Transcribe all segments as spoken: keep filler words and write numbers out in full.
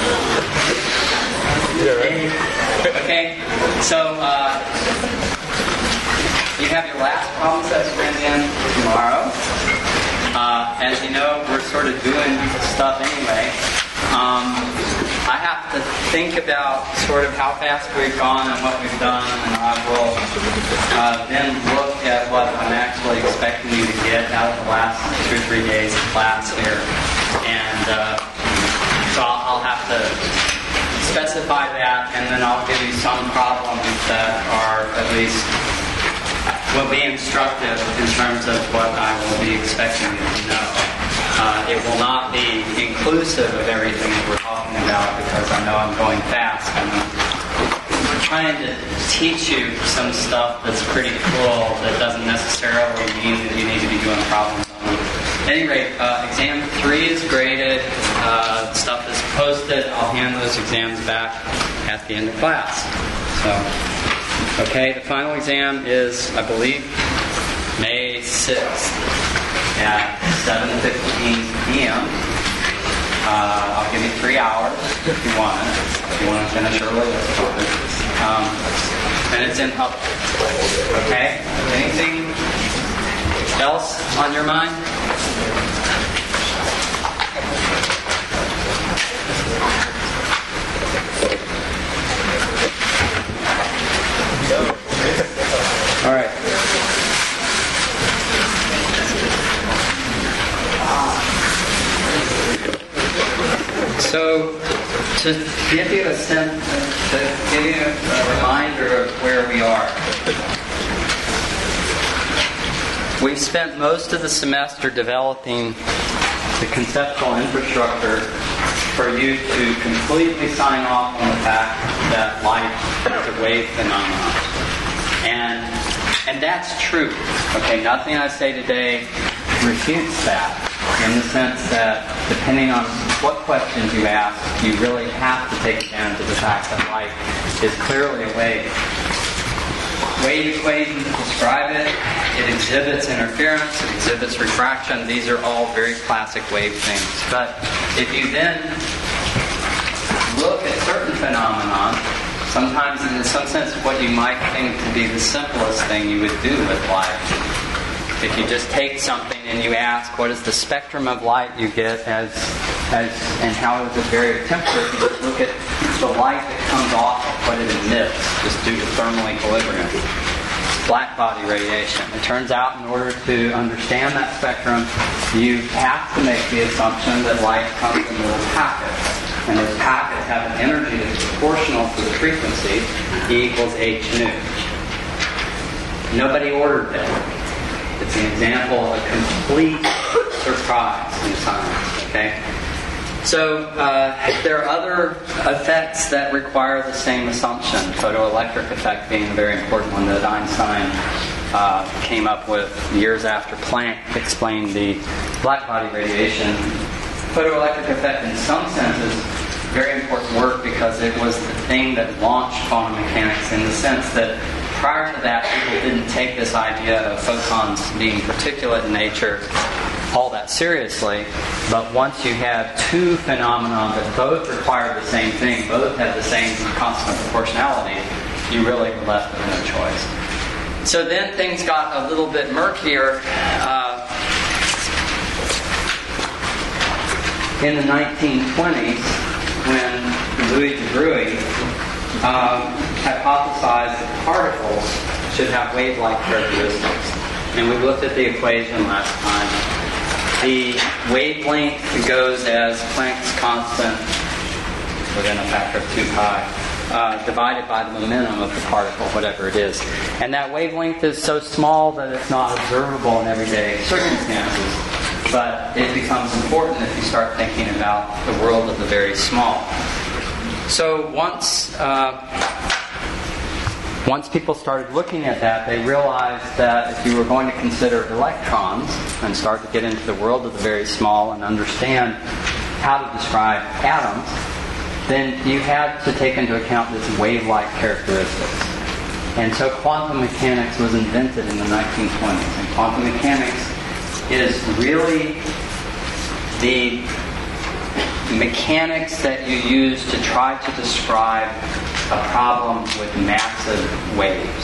Okay, so uh, you have your last problem set sprint in tomorrow. Uh, as you know, we're sort of doing stuff anyway. Um, I have to think about sort of how fast we've gone and what we've done, and I will uh, then look at what I'm actually expecting you to get out of the last two or three days of class here. And uh, so I'll, I'll have to specify that, and then I'll give you some problems that are at least will be instructive in terms of what I will be expecting you to know. Uh, it will not be inclusive of everything that we're talking about because I know I'm going fast. I'm trying to teach you some stuff that's pretty cool that doesn't necessarily mean that you need to be doing problems on it. At any rate, uh, exam three is graded. Uh, stuff is posted. I'll hand those exams back at the end of class. So, okay, the final exam is, I believe, May sixth at seven fifteen p.m. Uh, I'll give you three hours if you want it. If you want to finish early, that's fine. Um, and it's in public. Okay? Anything else on your mind? All right. So, to give you a sense, to give you a reminder of where we are. We've spent most of the semester developing the conceptual infrastructure for you to completely sign off on the fact that light is a wave phenomenon. And and that's true. Okay, nothing I say today refutes that, in the sense that depending on what questions you ask, you really have to take advantage of the fact that light is clearly a wave. Wave equations describe it. It exhibits interference. It exhibits refraction. These are all very classic wave things. But if you then look at certain phenomena, sometimes in some sense what you might think to be the simplest thing you would do with light. If you just take something and you ask, what is the spectrum of light you get as, as and how is it vary with temperature, you just look at the light that comes off of what it emits, just due to thermal equilibrium. Black body radiation. It turns out in order to understand that spectrum, you have to make the assumption that light comes in little packets. And those packets have an energy that's proportional to the frequency, E equals h nu. Nobody ordered that. It's an example of a complete surprise in science, okay? So uh, there are other effects that require the same assumption, photoelectric effect being a very important one that Einstein uh, came up with years after Planck explained the black body radiation. Photoelectric effect in some senses very important work because it was the thing that launched quantum mechanics, in the sense that prior to that, people didn't take this idea of photons being particulate in nature all that seriously. But once you have two phenomena that both require the same thing, both have the same constant proportionality, you really were left with no choice. So then things got a little bit murkier. Uh, in the nineteen twenties, when Louis de Broglie Um, hypothesized that particles should have wave-like characteristics. And we looked at the equation last time. The wavelength goes as Planck's constant within a factor of two pi, uh, divided by the momentum of the particle, whatever it is. And that wavelength is so small that it's not observable in everyday circumstances. But it becomes important if you start thinking about the world of the very small. So once uh, once people started looking at that, they realized that if you were going to consider electrons and start to get into the world of the very small and understand how to describe atoms, then you had to take into account this wave-like characteristics. And so quantum mechanics was invented in the nineteen twenties. And quantum mechanics is really the mechanics that you use to try to describe a problem with massive waves.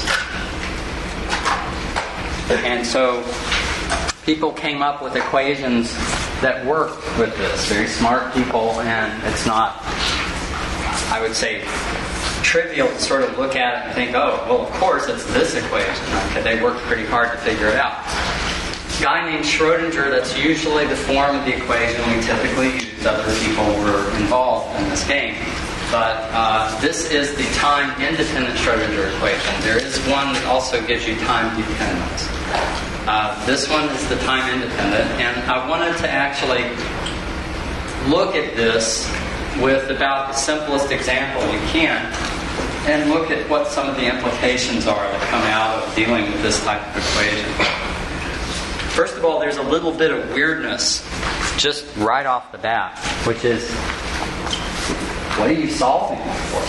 And so people came up with equations that worked with this. Very smart people, and it's not, I would say, trivial to sort of look at it and think, oh, well, of course it's this equation. Okay, they worked pretty hard to figure it out. A guy named Schrodinger, that's usually the form of the equation we typically use. Other people were involved in this game. But uh, this is the time-independent Schrodinger equation. There is one that also gives you time dependence. Uh, this one is the time-independent, and I wanted to actually look at this with about the simplest example you can, and look at what some of the implications are that come out of dealing with this type of equation. First of all, there's a little bit of weirdness just right off the bat, which is, what are you solving for?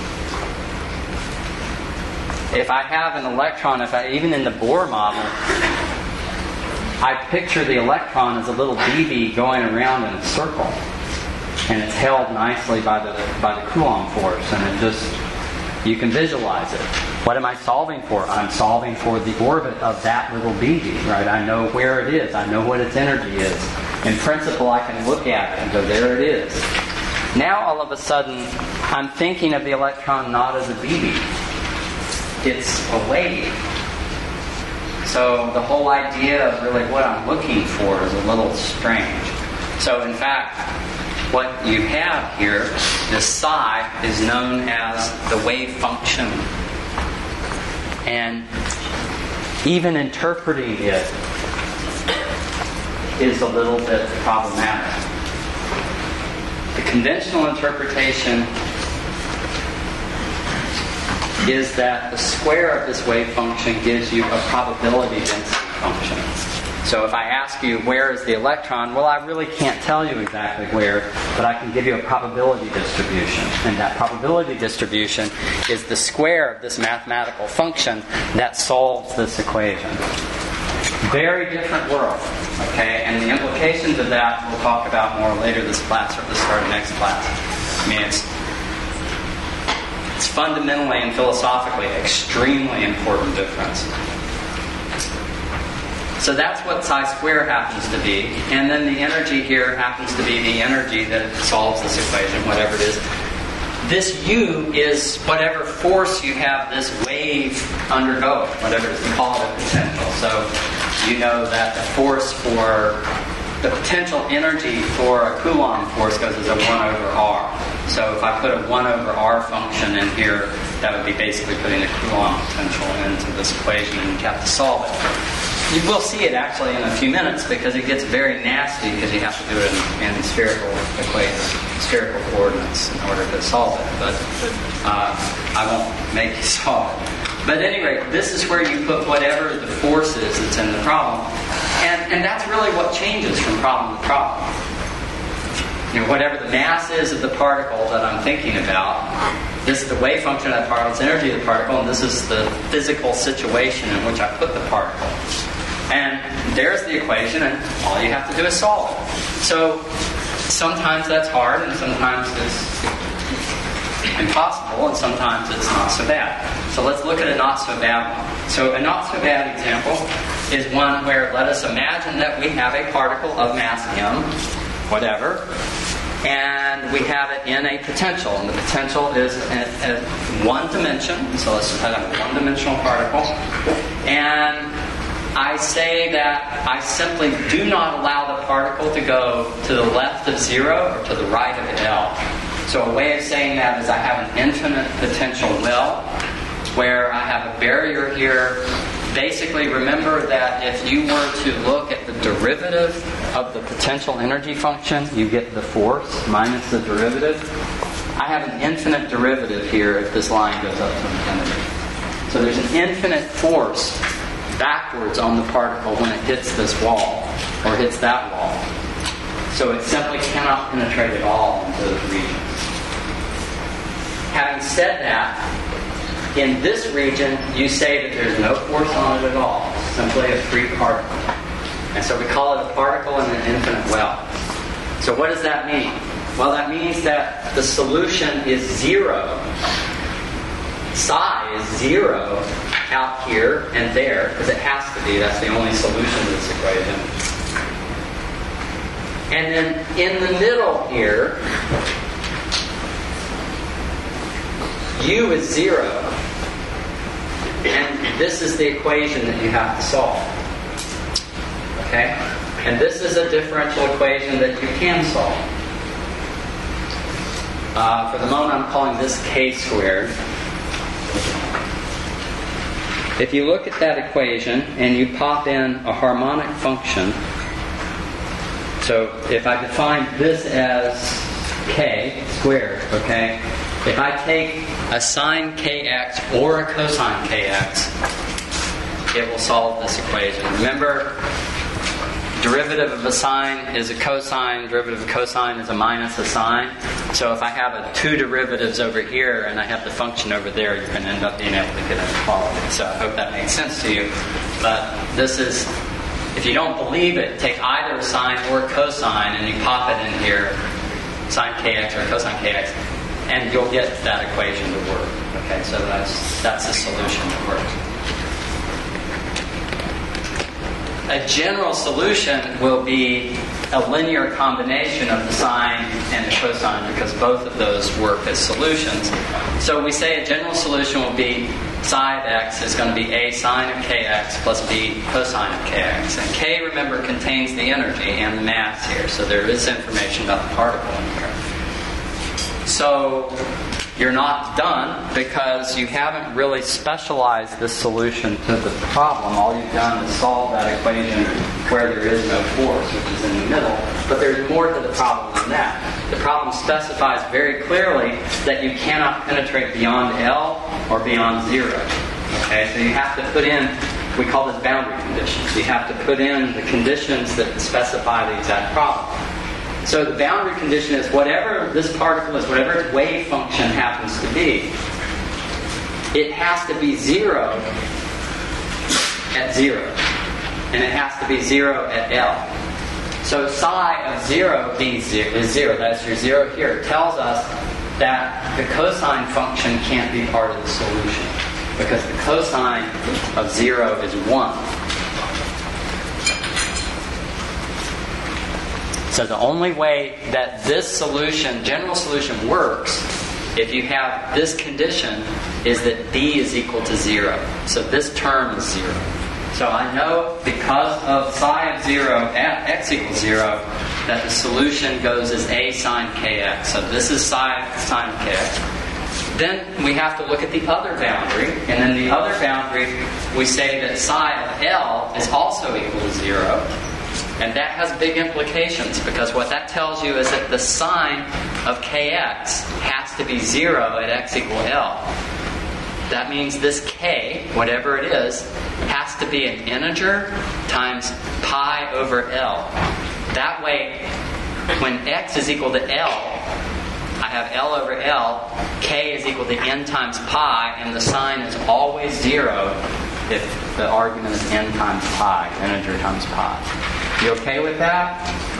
If I have an electron, if I even in the Bohr model, I picture the electron as a little B B going around in a circle, and it's held nicely by the by the Coulomb force, and it just, you can visualize it. What am I solving for? I'm solving for the orbit of that little B B, right? I know where it is. I know what its energy is. In principle, I can look at it and go, there it is. Now, all of a sudden, I'm thinking of the electron not as a B B. It's a wave. So the whole idea of really what I'm looking for is a little strange. So in fact, what you have here, this psi, is known as the wave function. And even interpreting it is a little bit problematic. The conventional interpretation is that the square of this wave function gives you a probability density function. So if I ask you, where is the electron? Well, I really can't tell you exactly where, but I can give you a probability distribution. And that probability distribution is the square of this mathematical function that solves this equation. Very different world, okay? And the implications of that we'll talk about more later this class or at the start of next class. I mean, it's It's fundamentally and philosophically extremely important difference. So that's what psi square happens to be. And then the energy here happens to be the energy that solves this equation, whatever it is. This U is whatever force you have this wave undergoing, whatever it is, we call it a potential. So you know that the force for the potential energy for a Coulomb force goes as a one over R. So if I put a one over R function in here, that would be basically putting the Coulomb potential into this equation, and you have to solve it. You will see it actually in a few minutes, because it gets very nasty because you have to do it in, in spherical equations, spherical coordinates in order to solve it. But uh, I won't make you solve it. But at any rate, this is where you put whatever the force is that's in the problem. And, and that's really what changes from problem to problem. You know, whatever the mass is of the particle that I'm thinking about, this is the wave function of that particle, it's energy of the particle, and this is the physical situation in which I put the particle. And there's the equation, and all you have to do is solve it. So sometimes that's hard, and sometimes it's impossible, and sometimes it's not so bad. So let's look at a not so bad one. So a not so bad example is one where, let us imagine that we have a particle of mass m, whatever, and we have it in a potential, and the potential is at, at one dimension. So let's just have a one-dimensional particle, and I say that I simply do not allow the particle to go to the left of zero or to the right of L. So a way of saying that is I have an infinite potential well, where I have a barrier here. Basically, remember that if you were to look at the derivative of the potential energy function, you get the force minus the derivative. I have an infinite derivative here if this line goes up to infinity. So there's an infinite force backwards on the particle when it hits this wall or hits that wall. So it simply cannot penetrate at all into those regions. Having said that, in this region, you say that there's no force on it at all. It's simply a free particle. And so we call it a particle in an infinite well. So what does that mean? Well, that means that the solution is zero. Psi is zero out here and there, because it has to be. That's the only solution to this equation. And then in the middle here, u is zero. And this is the equation that you have to solve. Okay? And this is a differential equation that you can solve. Uh, for the moment, I'm calling this k squared. If you look at that equation and you pop in a harmonic function, so if I define this as k squared, okay, if I take a sine kx or a cosine kx, it will solve this equation. Remember, derivative of a sine is a cosine, derivative of a cosine is a minus a sine. So if I have a two derivatives over here and I have the function over there, you're going to end up being able to get an equality. So I hope that makes sense to you. But this is, if you don't believe it, take either a sine or a cosine and you pop it in here, sine kx or cosine kx, and you'll get that equation to work. Okay, so that's that's the solution that works. A general solution will be a linear combination of the sine and the cosine, because both of those work as solutions. So we say a general solution will be psi of x is going to be a sine of kx plus b cosine of kx. And k, remember, contains the energy and the mass here. So there is information about the particle in here. So you're not done, because you haven't really specialized this solution to the problem. All you've done is solve that equation where there is no force, which is in the middle. But there's more to the problem than that. The problem specifies very clearly that you cannot penetrate beyond L or beyond zero. Okay, so you have to put in, we call this boundary conditions. You have to put in the conditions that specify the exact problem. So the boundary condition is whatever this particle is, whatever its wave function happens to be, it has to be zero at zero. And it has to be zero at L. So psi of zero being zero, is zero, that's your zero here, tells us that the cosine function can't be part of the solution, because the cosine of zero is one. So the only way that this solution, general solution, works, if you have this condition, is that b is equal to zero. So this term is zero. So I know, because of psi of zero at x equals zero, that the solution goes as a sine kx. So this is psi sine of kx. Then we have to look at the other boundary, and then the other boundary, we say that psi of L is also equal to zero. And that has big implications, because what that tells you is that the sine of kx has to be zero at x equal L. That means this k, whatever it is, has to be an integer times pi over L. That way, when x is equal to L, I have L over L, k is equal to n times pi, and the sign is always zero if the argument is n times pi, integer times pi. You okay with that?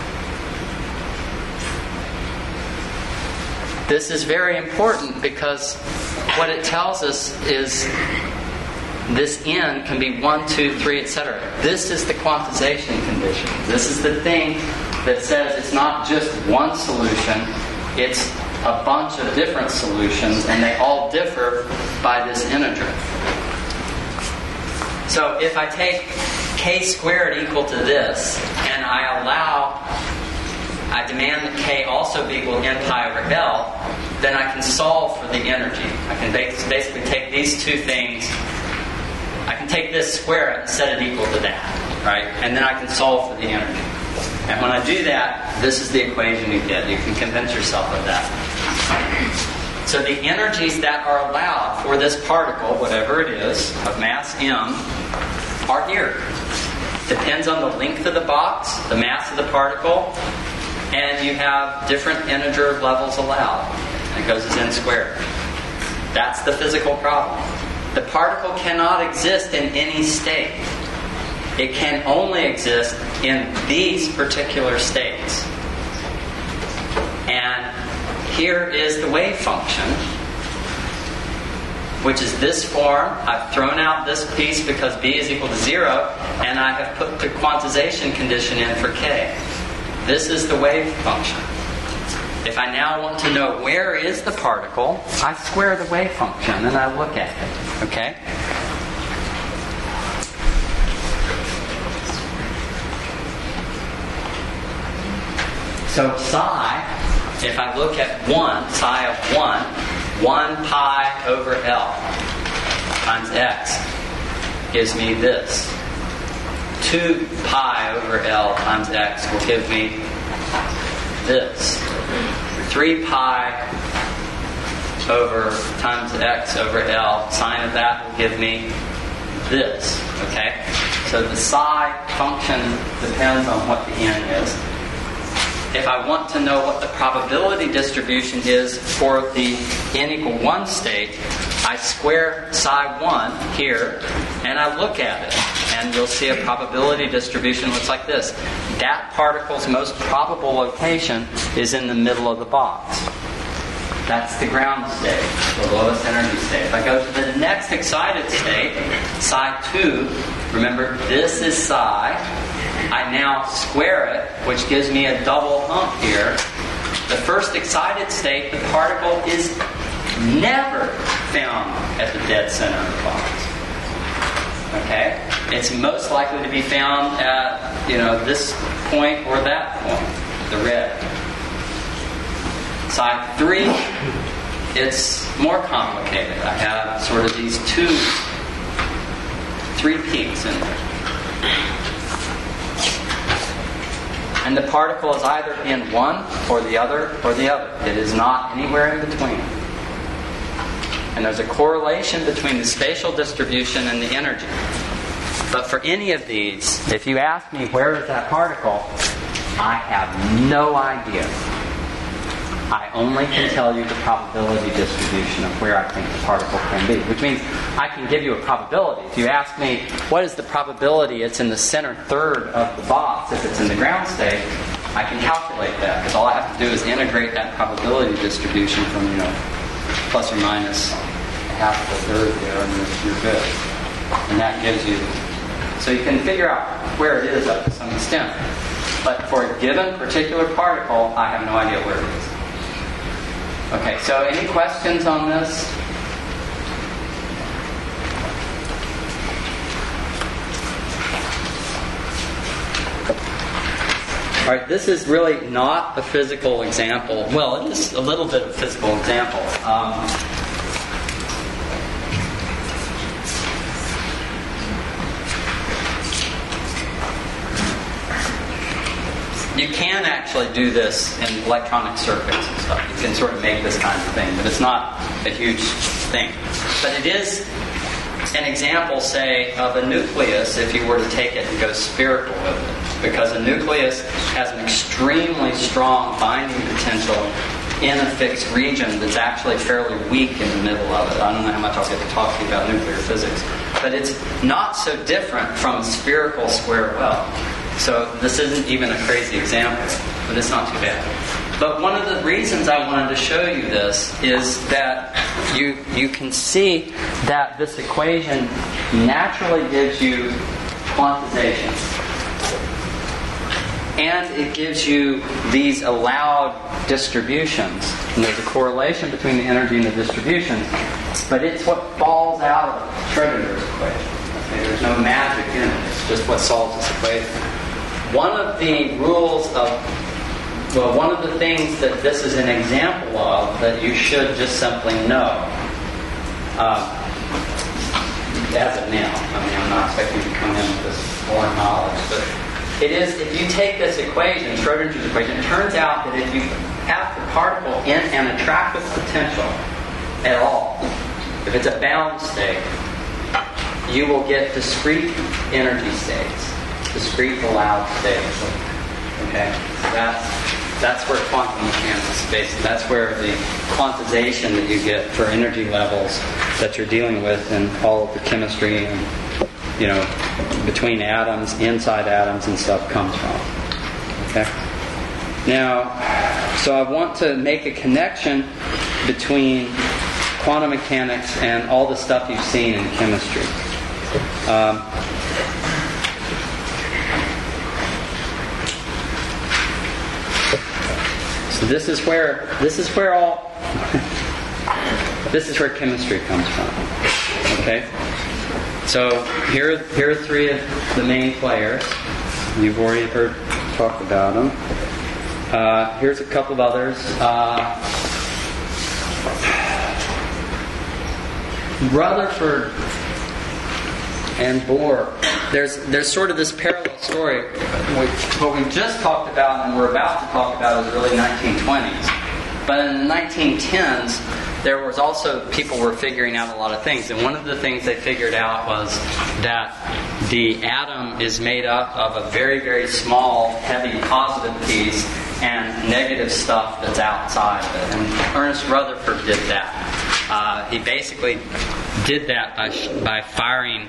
This is very important, because what it tells us is this n can be one, two, three, et cetera. This is the quantization condition. This is the thing that says it's not just one solution, it's a bunch of different solutions, and they all differ by this integer. So if I take k squared equal to this, and I allow, I demand that k also be equal to n pi over L, then I can solve for the energy. I can basically take these two things, I can take this, square it, and set it equal to that, right? And then I can solve for the energy. And when I do that, this is the equation you get. You can convince yourself of that. So the energies that are allowed for this particle, whatever it is, of mass m, are here. Depends on the length of the box, the mass of the particle, and you have different integer levels allowed. It goes as n squared. That's the physical problem. The particle cannot exist in any state. It can only exist in these particular states. And here is the wave function, which is this form. I've thrown out this piece because b is equal to zero, and I have put the quantization condition in for k. This is the wave function. If I now want to know where is the particle, I square the wave function and I look at it. Okay? So psi, if I look at one, psi of one, one pi over L times x gives me this. two pi over L times x will give me this. three pi over times x over L, sine of that will give me this. Okay? So the psi function depends on what the n is. If I want to know what the probability distribution is for the n equal one state, I square psi one here, and I look at it. And you'll see a probability distribution looks like this. That particle's most probable location is in the middle of the box. That's the ground state, the lowest energy state. If I go to the next excited state, psi two, remember this is psi. I now square it, which gives me a double hump here. The first excited state, the particle is never found at the dead center of the box. Okay? It's most likely to be found at, you know, this point or that point, the red. Side three, it's more complicated. I have sort of these two, three peaks in there. And the particle is either in one or the other or the other. It is not anywhere in between. And there's a correlation between the spatial distribution and the energy. But for any of these, if you ask me where is that particle, I have no idea. I only can tell you the probability distribution of where I think the particle can be. Which means I can give you a probability. If you ask me, what is the probability it's in the center third of the box if it's in the ground state, I can calculate that. Because all I have to do is integrate that probability distribution from, you know, plus or minus half the third there, and you're good. And that gives you... So you can figure out where it is up to some extent. But for a given particular particle, I have no idea where it is. Okay, so any questions on this? All right, this is really not a physical example. Well, it is a little bit of a physical example. Um, You can actually do this in electronic circuits and stuff. You can sort of make this kind of thing, but it's not a huge thing. But it is an example, say, of a nucleus if you were to take it and go spherical with it. Because a nucleus has an extremely strong binding potential in a fixed region that's actually fairly weak in the middle of it. I don't know how much I'll get to talk to you about nuclear physics. But it's not so different from a spherical square well. So this isn't even a crazy example, but it's not too bad. But one of the reasons I wanted to show you this is that you you can see that this equation naturally gives you quantization. And it gives you these allowed distributions. And there's a correlation between the energy and the distributions. But it's what falls out of Schrödinger's equation. Okay, there's no magic in it. It's just what solves this equation. One of the rules of, well, one of the things that this is an example of that you should just simply know, um, as of now, I mean, I'm not expecting you to come in with this foreign knowledge, but it is, if you take this equation, Schrödinger's equation, it turns out that if you have the particle in an attractive potential at all, if it's a bound state, you will get discrete energy states. Discrete allowed states. Okay? That's that's where quantum mechanics is based. That's where the quantization that you get for energy levels that you're dealing with in all of the chemistry and, you know, between atoms, inside atoms and stuff comes from. Okay? Now, so I want to make a connection between quantum mechanics and all the stuff you've seen in chemistry. Um, so this is where this is where all this is where chemistry comes from. Okay. So here, here are three of the main players. You've already heard talk about them. Uh, here's a couple of others. Uh, Rutherford and Bohr. There's there's sort of this parallel story. What we've just talked about and we're about to talk about is really nineteen twenties. But in the nineteen tens, there was also, people were figuring out a lot of things. And one of the things they figured out was that the atom is made up of a very, very small, heavy positive piece and negative stuff that's outside of it. And Ernest Rutherford did that. Uh, he basically did that by, by firing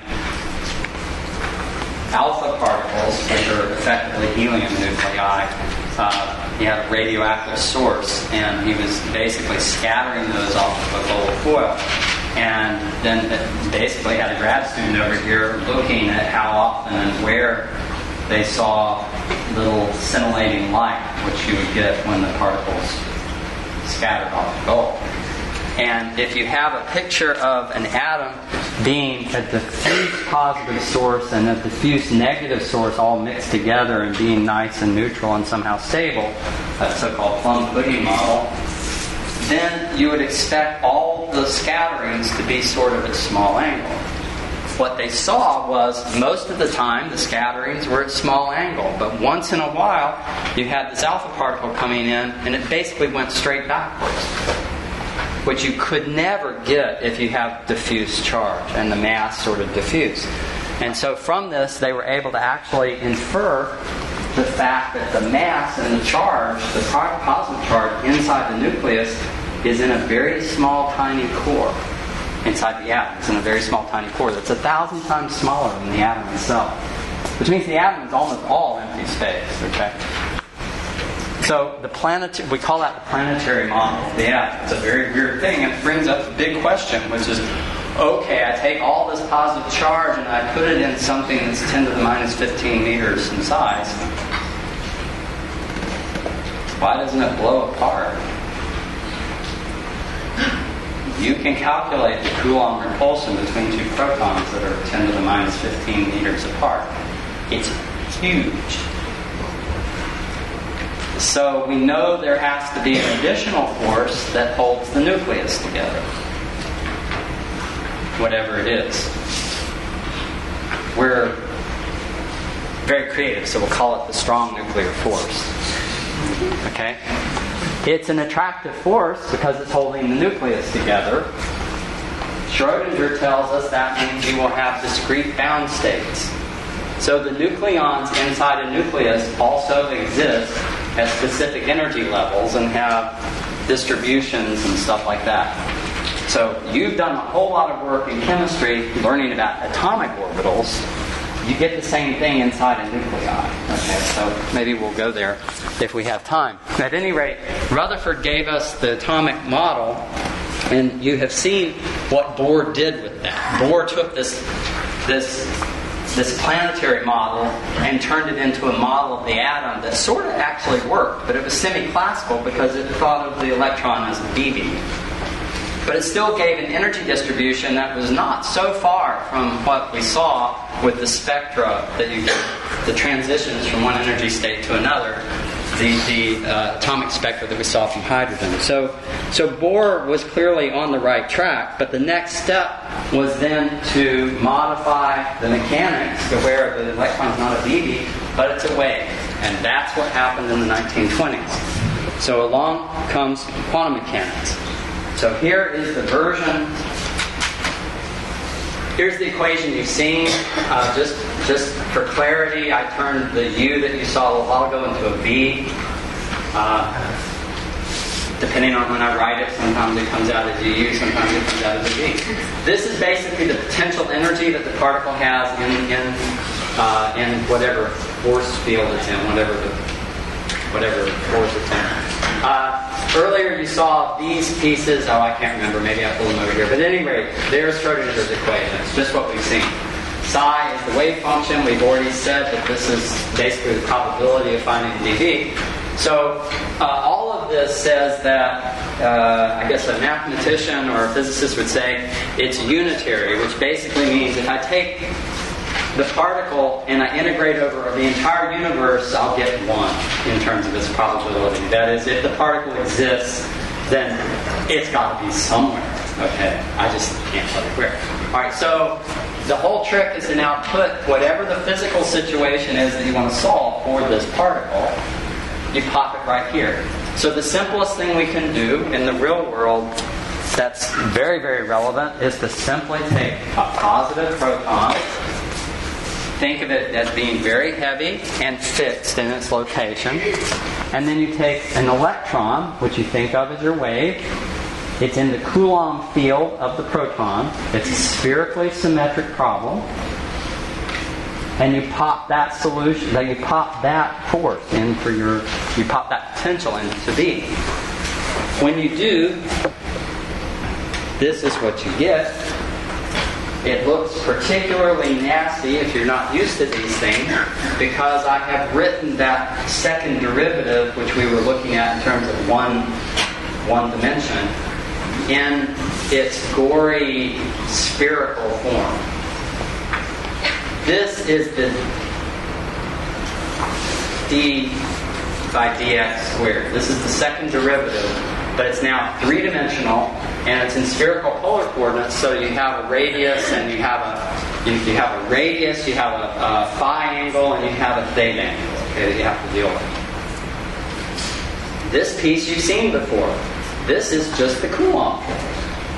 alpha particles, which are effectively helium nuclei. Uh, he had a radioactive source, and he was basically scattering those off of a gold foil. And then basically had a grad student over here looking at how often and where they saw little scintillating light, which you would get when the particles scattered off the gold. And if you have a picture of an atom being a diffuse positive source and a diffuse negative source all mixed together and being nice and neutral and somehow stable, that so-called plum pudding model, then you would expect all the scatterings to be sort of at small angle. What they saw was most of the time the scatterings were at small angle, but once in a while you had this alpha particle coming in and it basically went straight backwards, which you could never get if you have diffuse charge and the mass sort of diffuse. And so from this, they were able to actually infer the fact that the mass and the charge, the positive charge inside the nucleus, is in a very small, tiny core inside the atom. It's in a very small, tiny core that's a thousand times smaller than the atom itself, which means the atom is almost all empty space. Okay. So the planet, we call that the planetary model of the atom. It's a very weird thing, and it brings up the big question, which is, okay, I take all this positive charge and I put it in something that's ten to the minus fifteen meters in size. Why doesn't it blow apart? You can calculate the Coulomb repulsion between two protons that are ten to the minus fifteen meters apart. It's huge. So we know there has to be an additional force that holds the nucleus together, whatever it is. We're very creative, so we'll call it the strong nuclear force. Okay? It's an attractive force because it's holding the nucleus together. Schrodinger tells us that means you will have discrete bound states. So the nucleons inside a nucleus also exist at specific energy levels and have distributions and stuff like that. So you've done a whole lot of work in chemistry learning about atomic orbitals. You get the same thing inside a nuclei. Okay, so maybe we'll go there if we have time. At any rate, Rutherford gave us the atomic model, and you have seen what Bohr did with that. Bohr took this this this planetary model and turned it into a model of the atom that sort of actually worked, but it was semi-classical because it thought of the electron as a B B. But it still gave an energy distribution that was not so far from what we saw with the spectra that you get, the transitions from one energy state to another, the, the uh, atomic spectra that we saw from hydrogen. So, so Bohr was clearly on the right track, but the next step was then to modify the mechanics to where the electron's not a B B, but it's a wave. And that's what happened in the nineteen twenties. So along comes quantum mechanics. So here is the version. Here's the equation you've seen. Uh, just, just for clarity, I turned the U that you saw a while ago into a V. Uh, depending on when I write it, sometimes it comes out as a U, sometimes it comes out as a V. This is basically the potential energy that the particle has in in, uh, in whatever force field it's in, whatever the whatever force it's in. Uh, earlier you saw these pieces. Oh, I can't remember. Maybe I pulled them over here. But at any rate, there's Schrodinger's equation. It's just what we've seen. Psi is the wave function. We've already said that this is basically the probability of finding the dV. So uh, all of this says that, uh, I guess a mathematician or a physicist would say it's unitary, which basically means if I take the particle and I integrate over the entire universe, I'll get one in terms of its probability. That is, if the particle exists, then it's got to be somewhere. Okay, I just can't tell you where. All right, so the whole trick is to now put whatever the physical situation is that you want to solve for this particle, you pop it right here. So the simplest thing we can do in the real world that's very, very relevant is to simply take a positive proton, think of it as being very heavy and fixed in its location, and then you take an electron, which you think of as your wave. It's in the Coulomb field of the proton. It's a spherically symmetric problem. And you pop that solution, then you pop that force in for your, you pop that potential into B. When you do, this is what you get. It looks particularly nasty if you're not used to these things, because I have written that second derivative, which we were looking at in terms of one, one dimension, in its gory spherical form. This is the d by dx squared. This is the second derivative, but it's now three-dimensional, and it's in spherical polar coordinates. So you have a radius, and you have a you, you have a radius, you have a, a phi angle, and you have a theta angle. Okay, that you have to deal with. This piece you've seen before. This is just the Coulomb force.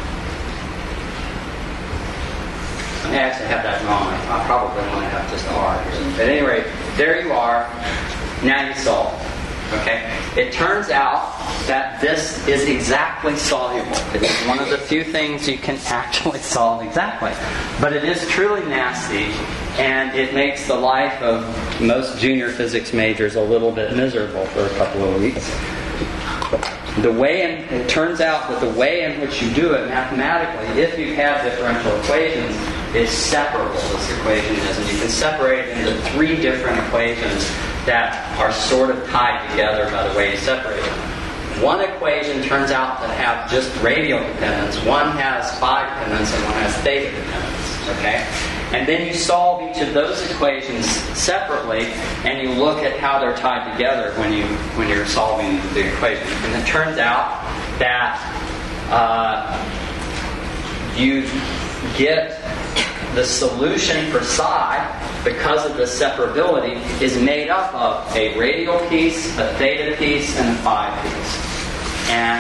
I may actually have that wrong. I probably only have just R here. But at any rate, there you are. Now you solve. Okay? It turns out that this is exactly soluble. It's one of the few things you can actually solve exactly. But it is truly nasty, and it makes the life of most junior physics majors a little bit miserable for a couple of weeks. The way in, it turns out that the way in which you do it mathematically, if you have differential equations, is separable, this equation is. And you can separate it into three different equations that are sort of tied together by the way you separate them. One equation turns out to have just radial dependence, one has phi dependence, and one has theta dependence. Okay? And then you solve each of those equations separately, and you look at how they're tied together when you when you're solving the equation. And it turns out that uh, you get the solution for psi, because of the separability, is made up of a radial piece, a theta piece, and a phi piece. And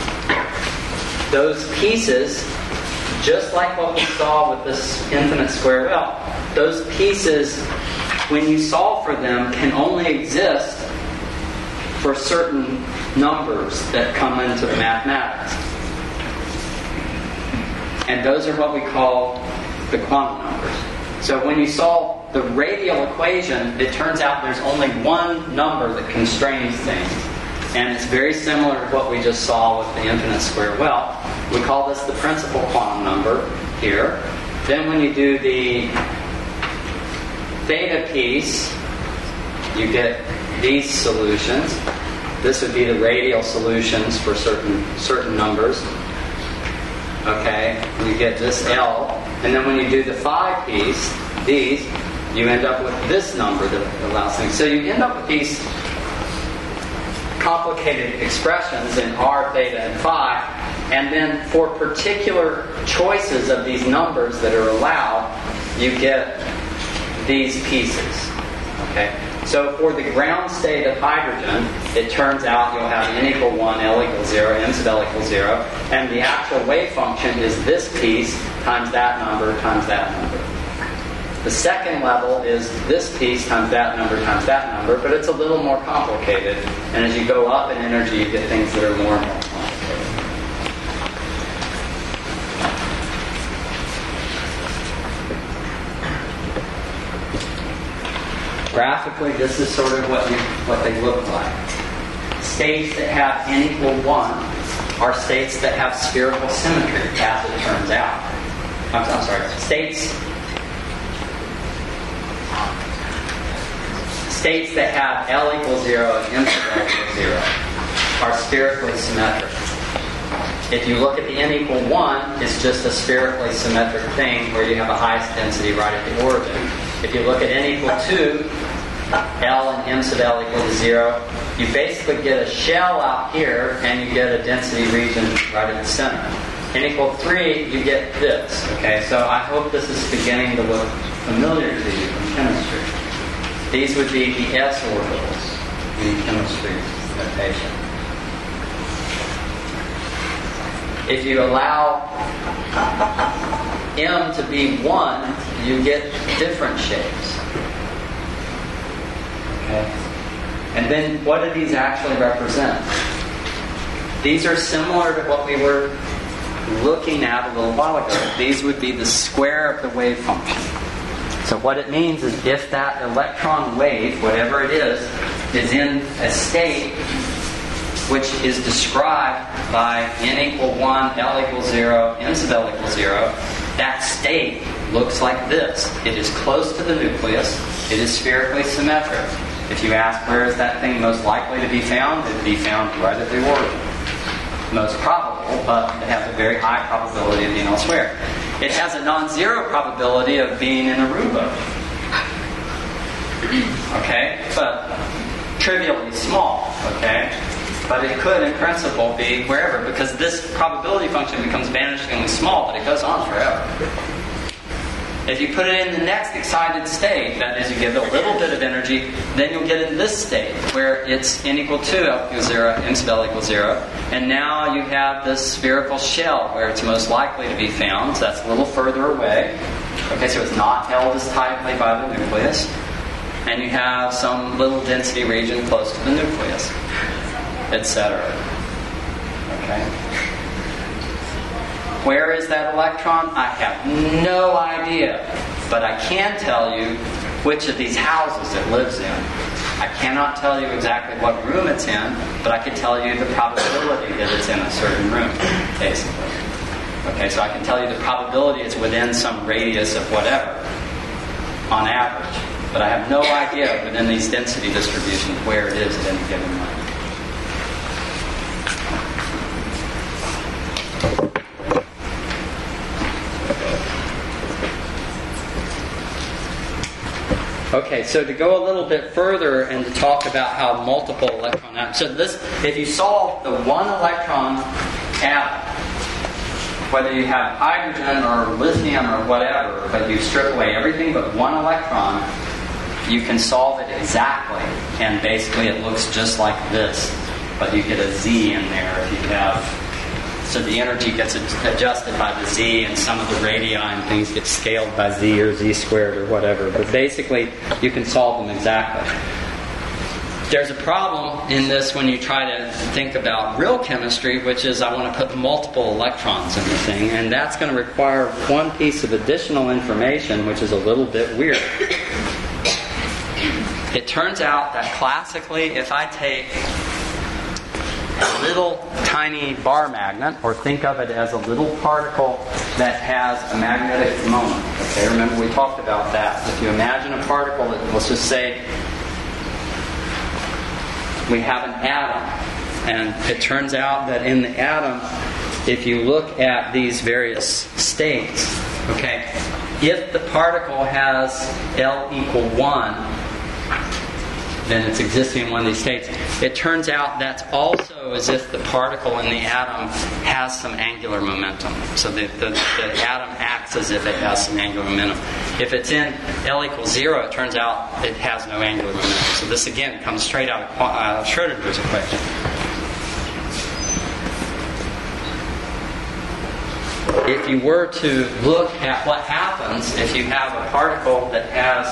those pieces, just like what we saw with this infinite square well, those pieces, when you solve for them, can only exist for certain numbers that come into the mathematics. And those are what we call the quantum numbers. So when you solve the radial equation, it turns out there's only one number that constrains things. And it's very similar to what we just saw with the infinite square well. We call this the principal quantum number here. Then when you do the theta piece, you get these solutions. This would be the radial solutions for certain certain numbers. Okay, you get this L. And then when you do the phi piece, these, you end up with this number that allows things. So you end up with these complicated expressions in R, theta, and phi, and then for particular choices of these numbers that are allowed, you get these pieces. Okay? So for the ground state of hydrogen, it turns out you'll have n equal one, L equals zero, m sub L equals zero, and the actual wave function is this piece times that number times that number. The second level is this piece times that number times that number, but it's a little more complicated. And as you go up in energy, you get things that are more and more complicated. Graphically, this is sort of what you, what they look like. states that have n equal one are states that have spherical symmetry, as it turns out. I'm, I'm sorry, states states that have L equals zero and M sub L equals zero are spherically symmetric. If you look at the n equal one, it's just a spherically symmetric thing where you have a highest density right at the origin. If you look at n equal two, L and M sub L equal to zero, you basically get a shell out here and you get a density region right at the center. N equal three, you get this. Okay, so I hope this is beginning to look familiar to you from chemistry. These would be the s orbitals in chemistry notation. If you allow M to be one, you get different shapes. Okay. And then what do these actually represent? These are similar to what we were looking at a little while ago. These would be the square of the wave function. So what it means is if that electron wave, whatever it is, is in a state which is described by n equal one, L equals zero, M sub L equals zero, that state looks like this. It is close to the nucleus. It is spherically symmetric. If you ask where is that thing most likely to be found, it would be found right at the origin. Most probable, but it has a very high probability of being elsewhere. It has a non-zero probability of being in Aruba. Okay? But trivially small. Okay? But it could, in principle, be wherever, because this probability function becomes vanishingly small, but it goes on forever. If you put it in the next excited state, that is, you give it a little bit of energy, then you'll get in this state, where it's n equal two, L equals zero, M sub L equals zero, and now you have this spherical shell where it's most likely to be found, so that's a little further away. Okay, so it's not held as tightly by the nucleus, and you have some little density region close to the nucleus, et cetera. Okay. Where is that electron? I have no idea. But I can tell you which of these houses it lives in. I cannot tell you exactly what room it's in, but I can tell you the probability that it's in a certain room, basically. Okay, so I can tell you the probability it's within some radius of whatever, on average. But I have no idea within these density distributions where it is at any given moment. Okay, so to go a little bit further and to talk about how multiple electron atoms. So this, if you solve the one electron atom, whether you have hydrogen or lithium or whatever, but you strip away everything but one electron, you can solve it exactly. And basically it looks just like this. But you get a Z in there if you have... So the energy gets adjusted by the Z, and some of the radii and things get scaled by Z or Z squared or whatever. But basically, you can solve them exactly. There's a problem in this when you try to think about real chemistry, which is I want to put multiple electrons in the thing, and that's going to require one piece of additional information, which is a little bit weird. It turns out that classically, if I take a little tiny bar magnet, or think of it as a little particle that has a magnetic moment. Okay, remember we talked about that. If you imagine a particle that, let's just say, we have an atom, and it turns out that in the atom, if you look at these various states, okay, if the particle has L equal one, then it's existing in one of these states. It turns out that's also as if the particle in the atom has some angular momentum. So the, the, the atom acts as if it has some angular momentum. If it's in L equals zero, it turns out it has no angular momentum. So this again comes straight out of, out of Schrödinger's equation. If you were to look at what happens if you have a particle that has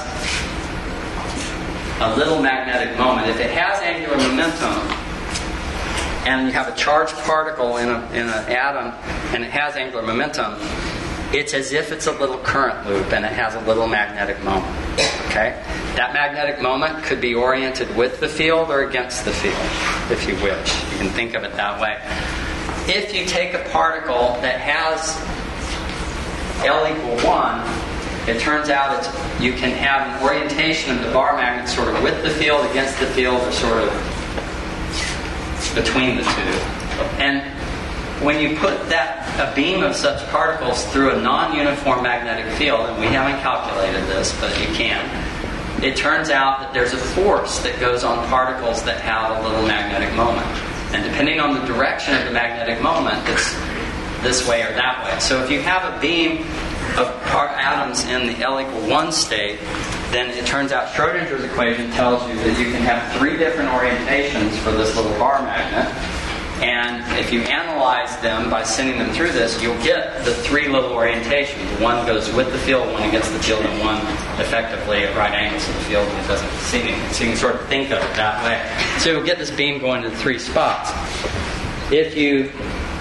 a little magnetic moment. If it has angular momentum, and you have a charged particle in, a, in an atom, and it has angular momentum, it's as if it's a little current loop, and it has a little magnetic moment. Okay? That magnetic moment could be oriented with the field or against the field. if you wish. You can think of it that way. If you take a particle that has L equal one, it turns out it's, you can have an orientation of the bar magnet sort of with the field, against the field, or sort of between the two. And when you put that a beam of such particles through a non-uniform magnetic field, and we haven't calculated this, but you can, it turns out that there's a force that goes on particles that have a little magnetic moment. And depending on the direction of the magnetic moment, it's this way or that way. So if you have a beam of part atoms in the L equal one state, then it turns out Schrodinger's equation tells you that you can have three different orientations for this little bar magnet. And if you analyze them by sending them through this, you'll get the three little orientations. One goes with the field, one against the field, and one effectively at right angles to the field and it doesn't see anything. So you can sort of think of it that way. So you'll get this beam going to the three spots. If you...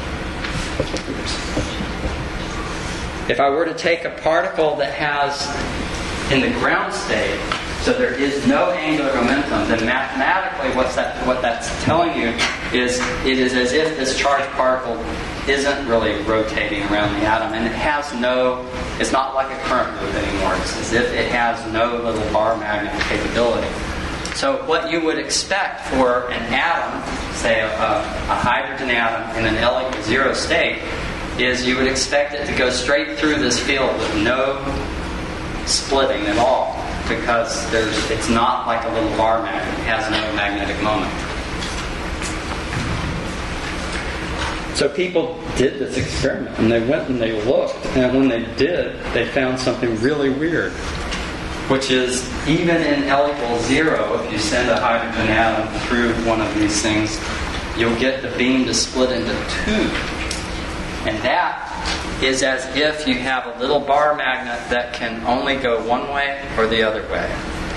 If I were to take a particle that has, in the ground state, so there is no angular momentum, then mathematically what's that, what that's telling you is it is as if this charged particle isn't really rotating around the atom, and it has no, it's not like a current loop anymore. It's as if it has no little bar magnet capability. So what you would expect for an atom, say a, a hydrogen atom in an L equals zero state, is you would expect it to go straight through this field with no splitting at all, because there's, it's not like a little bar magnet. It has no magnetic moment. So people did this experiment, and they went and they looked, and when they did, they found something really weird, which is even in L equals zero, if you send a hydrogen atom through one of these things, you'll get the beam to split into two. And that is as if you have a little bar magnet that can only go one way or the other way.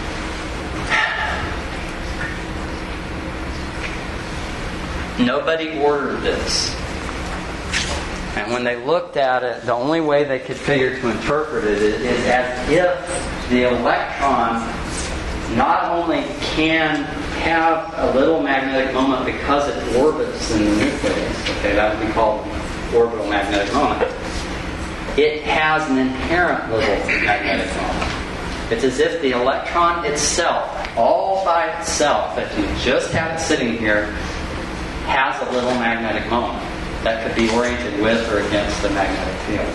Nobody ordered this. And when they looked at it, the only way they could figure to interpret it is as if the electron not only can have a little magnetic moment because it orbits in the nucleus. Okay, that would be called orbital magnetic moment. It has an inherent little magnetic moment. It's as if the electron itself, all by itself, if you just have it sitting here, has a little magnetic moment that could be oriented with or against the magnetic field.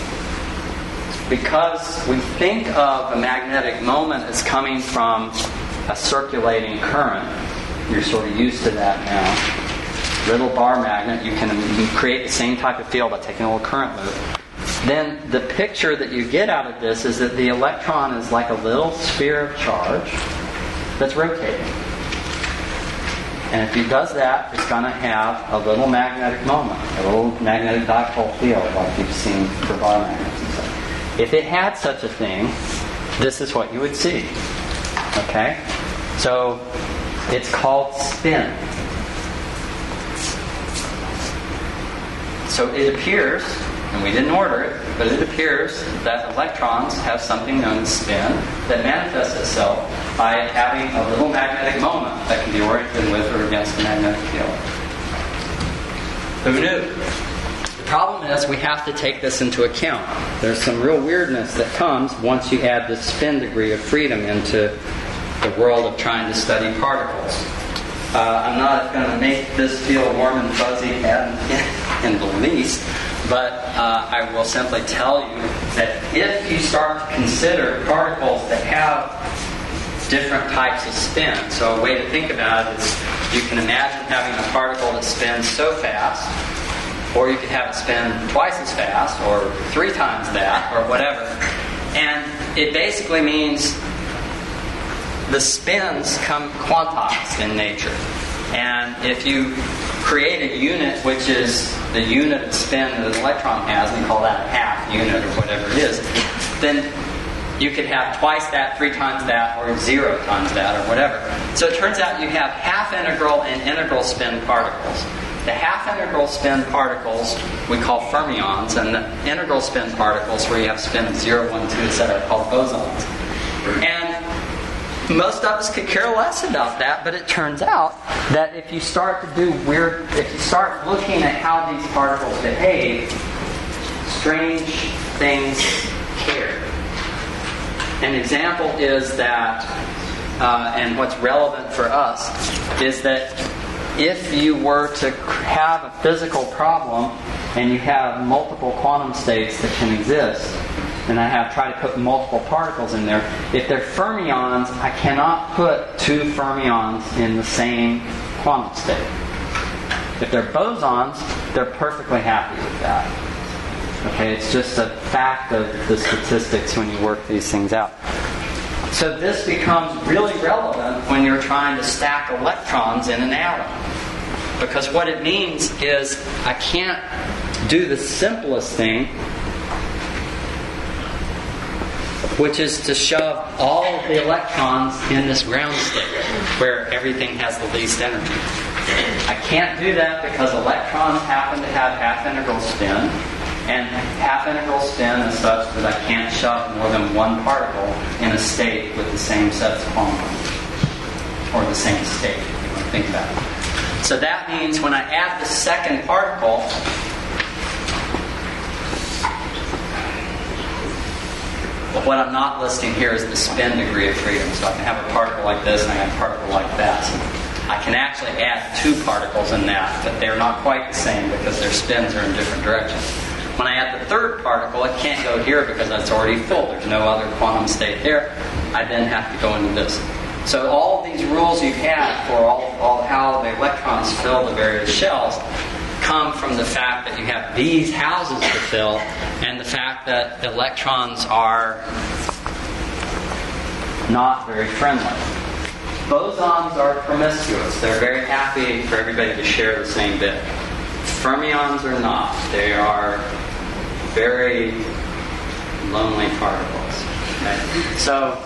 Because we think of a magnetic moment as coming from a circulating current, you're sort of used to that now. Little bar magnet, you can, you can create the same type of field by taking a little current loop. Then the picture that you get out of this is that the electron is like a little sphere of charge that's rotating. And if it does that, it's going to have a little magnetic moment, a little magnetic dipole field like you've seen for bar magnets and stuff. If it had such a thing, this is what you would see. Okay? So it's called spin. So it appears, and we didn't order it, but it appears that electrons have something known as spin that manifests itself by having a little magnetic moment that can be oriented with or against the magnetic field. Who knew? The problem is we have to take this into account. There's some real weirdness that comes once you add this spin degree of freedom into the world of trying to study particles. Uh, I'm not going to make this feel warm and fuzzy and, in the least, but uh, I will simply tell you that if you start to consider particles that have different types of spin, so a way to think about it is you can imagine having a particle that spins so fast, or you could have it spin twice as fast, or three times that, or whatever. And it basically means the spins come quantized in nature. And if you create a unit which is the unit of spin that an electron has, and you call that a half unit or whatever it is, then you could have twice that, three times that, or zero times that, or whatever. So it turns out you have half integral and integral spin particles. The half integral spin particles we call fermions, and the integral spin particles where you have spin of zero, one, two, et cetera, are called bosons. And most of us could care less about that, but it turns out that if you start to do weird, if you start looking at how these particles behave, strange things care. An example is that, uh, and what's relevant for us, is that if you were to have a physical problem and you have multiple quantum states that can exist, and I have tried to put multiple particles in there, if they're fermions, I cannot put two fermions in the same quantum state. If they're bosons, they're perfectly happy with that. Okay, it's just a fact of the statistics when you work these things out. So this becomes really relevant when you're trying to stack electrons in an atom. Because what it means is I can't do the simplest thing, which is to shove all of the electrons in this ground state where everything has the least energy. I can't do that because electrons happen to have half-integral spin, and half-integral spin is such that I can't shove more than one particle in a state with the same sets of quantum, or the same state, if you want to think about it. So that means when I add the second particle, but what I'm not listing here is the spin degree of freedom. So I can have a particle like this and I have a particle like that. I can actually add two particles in that, but they're not quite the same because their spins are in different directions. When I add the third particle, it can't go here because that's already full. There's no other quantum state there. I then have to go into this. So all of these rules you've had for all, all how the electrons fill the various shells come from the fact that you have these houses to fill and the fact that electrons are not very friendly. Bosons are promiscuous. They're very happy for everybody to share the same bit. Fermions are not. They are very lonely particles. Okay? So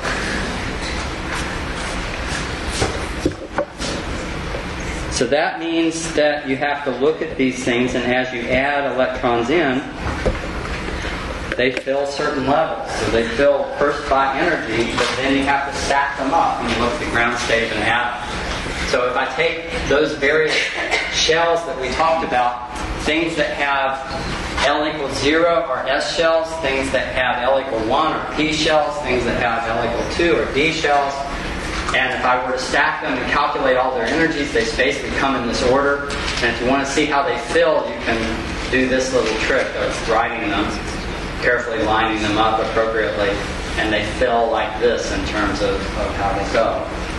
So that means that you have to look at these things, and as you add electrons in, they fill certain levels. So they fill first by energy, but then you have to stack them up when you look at the ground state of an atom. So if I take those various shells that we talked about, things that have L equals zero are S shells, things that have L equal one are P shells, things that have L equal two are D shells. And if I were to stack them and calculate all their energies, they basically come in this order. And if you want to see how they fill, you can do this little trick of writing them, carefully lining them up appropriately, and they fill like this in terms of, of how they go.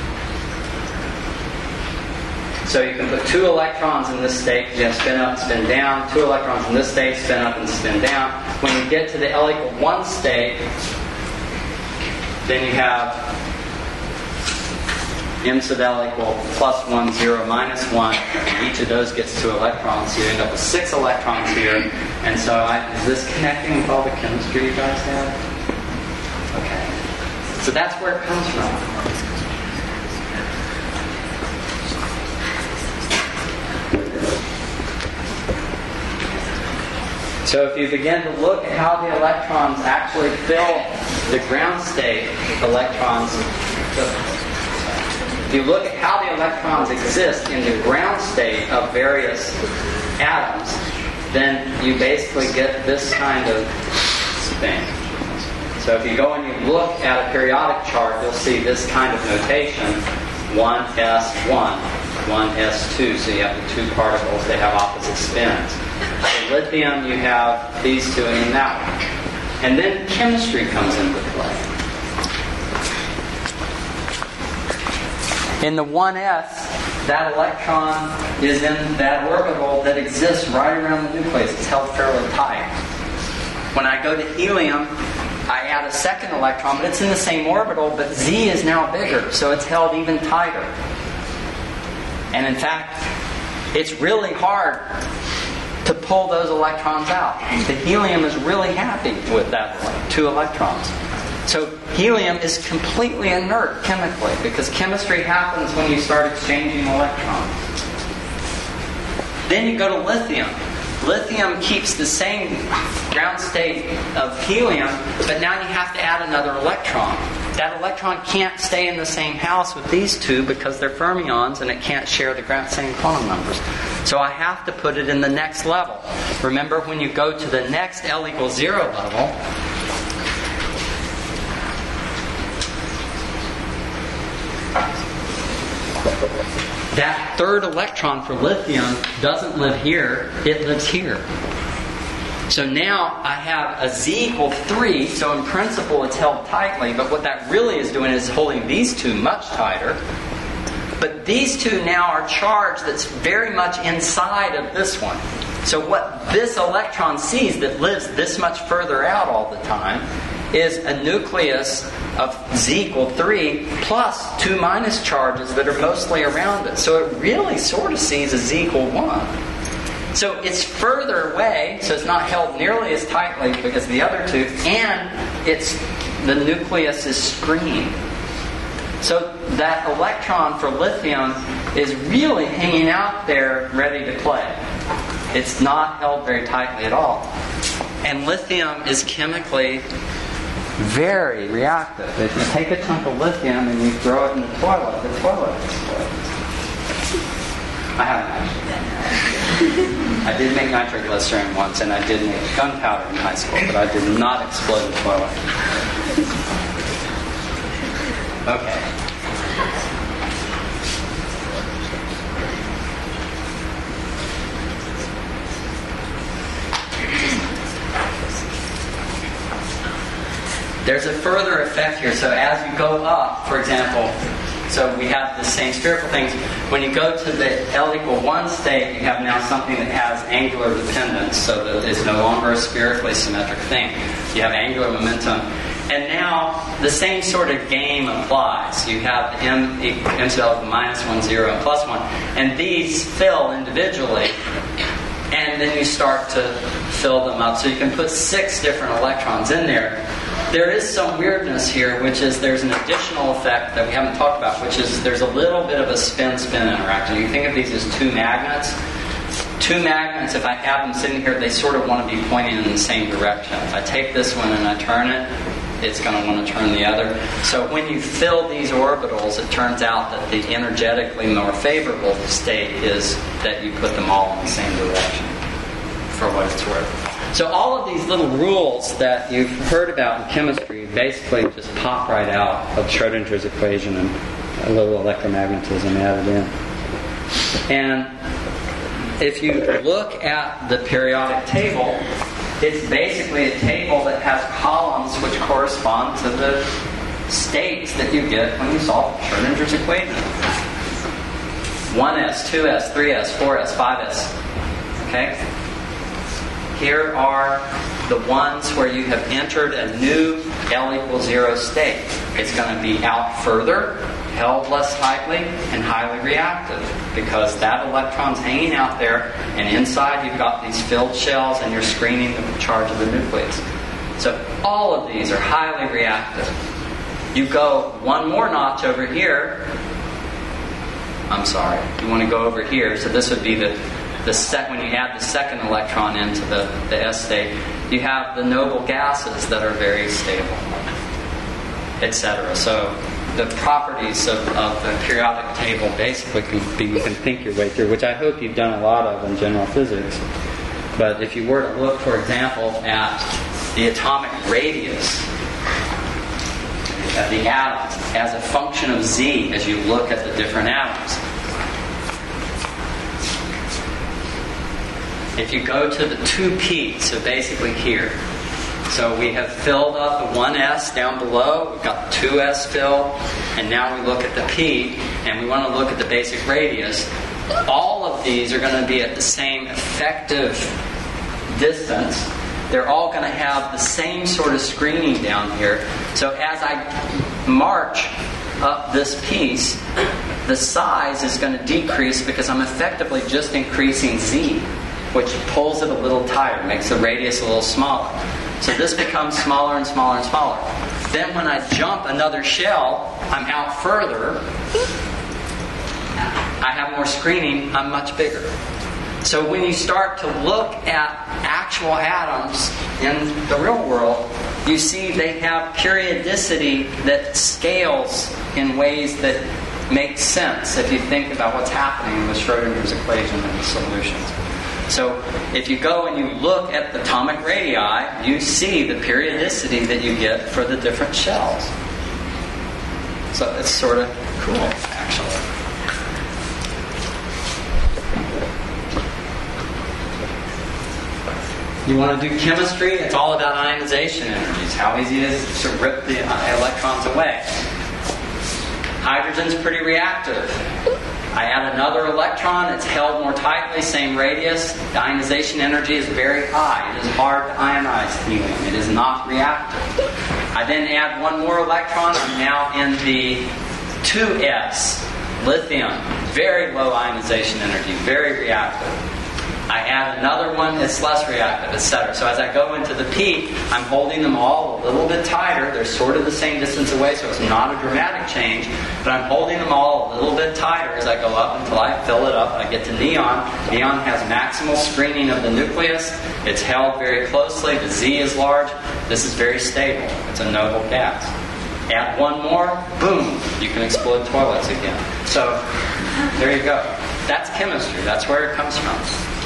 So you can put two electrons in this state, you have spin up, spin down, two electrons in this state, spin up and spin down. When you get to the L equal one state, then you have M sub L equal plus one, zero, minus one. Each of those gets two electrons, so you end up with six electrons here. And so I, is this connecting with all the chemistry you guys have? Okay. So that's where it comes from. So if you begin to look at how the electrons actually fill the ground state electrons, if you look at how the electrons exist in the ground state of various atoms, then you basically get this kind of thing. So if you go and you look at a periodic chart, you'll see this kind of notation: one s one, one s two. So you have the two particles, they have opposite spins. For lithium, you have these two and that one. And then chemistry comes into play. In the one s, that electron is in that orbital that exists right around the nucleus. It's held fairly tight. When I go to helium, I add a second electron, but it's in the same orbital, but Z is now bigger, so it's held even tighter. And in fact, it's really hard to pull those electrons out. The helium is really happy with that two electrons. So helium is completely inert chemically, because chemistry happens when you start exchanging electrons. Then you go to lithium. Lithium keeps the same ground state of helium, but now you have to add another electron. that electron can't stay in the same house with these two because they're fermions and it can't share the same quantum numbers. So I have to put it in the next level. Remember, when you go to the next L equals zero level, that third electron for lithium doesn't live here, it lives here. So now I have a Z equal three, so in principle it's held tightly, but what that really is doing is holding these two much tighter. But these two now are charged that's very much inside of this one. So what this electron sees that lives this much further out all the time is a nucleus of Z equal three plus two minus charges that are mostly around it. So it really sort of sees a Z equal one. So it's further away, so it's not held nearly as tightly because of the other two, and it's the nucleus is screened. So that electron for lithium is really hanging out there ready to play. It's not held very tightly at all. And lithium is chemically very reactive. If you take a chunk of lithium and you throw it in the toilet, the toilet explodes. I haven't actually done that. I did make nitroglycerin once, and I did make gunpowder in high school, but I did not explode the toilet. Okay. There's a further effect here. So as you go up, for example, so we have the same spherical things. When you go to the L equal one state, you have now something that has angular dependence, so that it's no longer a spherically symmetric thing. You have angular momentum. And now the same sort of game applies. You have the m, m sub L minus one, zero, and plus one. And these fill individually. And then you start to fill them up. So you can put six different electrons in there. There is some weirdness here, which is there's an additional effect that we haven't talked about, which is there's a little bit of a spin-spin interaction. You think of these as two magnets. Two magnets, if I have them sitting here, they sort of want to be pointing in the same direction. If I take this one and I turn it, it's going to want to turn the other. So when you fill these orbitals, it turns out that the energetically more favorable state is that you put them all in the same direction, for what it's worth. So all of these little rules that you've heard about in chemistry basically just pop right out of Schrödinger's equation and a little electromagnetism added in. And if you look at the periodic table, it's basically a table that has columns which correspond to the states that you get when you solve Schrödinger's equation. one s, two s, three s, four s, five s. Okay? Here are the ones where you have entered a new L equals zero state. It's going to be out further, held less tightly, and highly reactive because that electron's hanging out there, and inside you've got these filled shells and you're screening the charge of the nucleus. So all of these are highly reactive. You go one more notch over here. I'm sorry. You want to go over here. So this would be the The sec- when you add the second electron into the, the S state, you have the noble gases that are very stable, et cetera. So the properties of, of the periodic table basically can be, you can think your way through, which I hope you've done a lot of in general physics. But if you were to look, for example, at the atomic radius of the atoms as a function of Z as you look at the different atoms, if you go to the two p, so basically here, so we have filled up the one s down below, we've got the two s filled, and now we look at the p, and we want to look at the basic radius. All of these are going to be at the same effective distance. They're all going to have the same sort of screening down here. So as I march up this piece, the size is going to decrease because I'm effectively just increasing Z, which pulls it a little tighter, makes the radius a little smaller. So this becomes smaller and smaller and smaller. Then when I jump another shell, I'm out further. I have more screening, I'm much bigger. So when you start to look at actual atoms in the real world, you see they have periodicity that scales in ways that make sense if you think about what's happening with Schrodinger's equation and the solutions. So if you go and you look at the atomic radii, you see the periodicity that you get for the different shells. So it's sort of cool, actually. You want to do chemistry? It's all about ionization energies. How easy it is to rip the electrons away. Hydrogen's pretty reactive. I add another electron, it's held more tightly, same radius. The ionization energy is very high. It is hard to ionize helium. It is not reactive. I then add one more electron. I'm now in the two s, lithium. Very low ionization energy, very reactive. I add another one, it's less reactive, et cetera. So as I go into the peak, I'm holding them all a little bit tighter. They're sort of the same distance away, so it's not a dramatic change. But I'm holding them all a little bit tighter as I go up until I fill it up. I get to neon. Neon has maximal screening of the nucleus. It's held very closely. The Z is large. This is very stable. It's a noble gas. Add one more, boom, you can explode toilets again. So there you go. That's chemistry. That's where it comes from.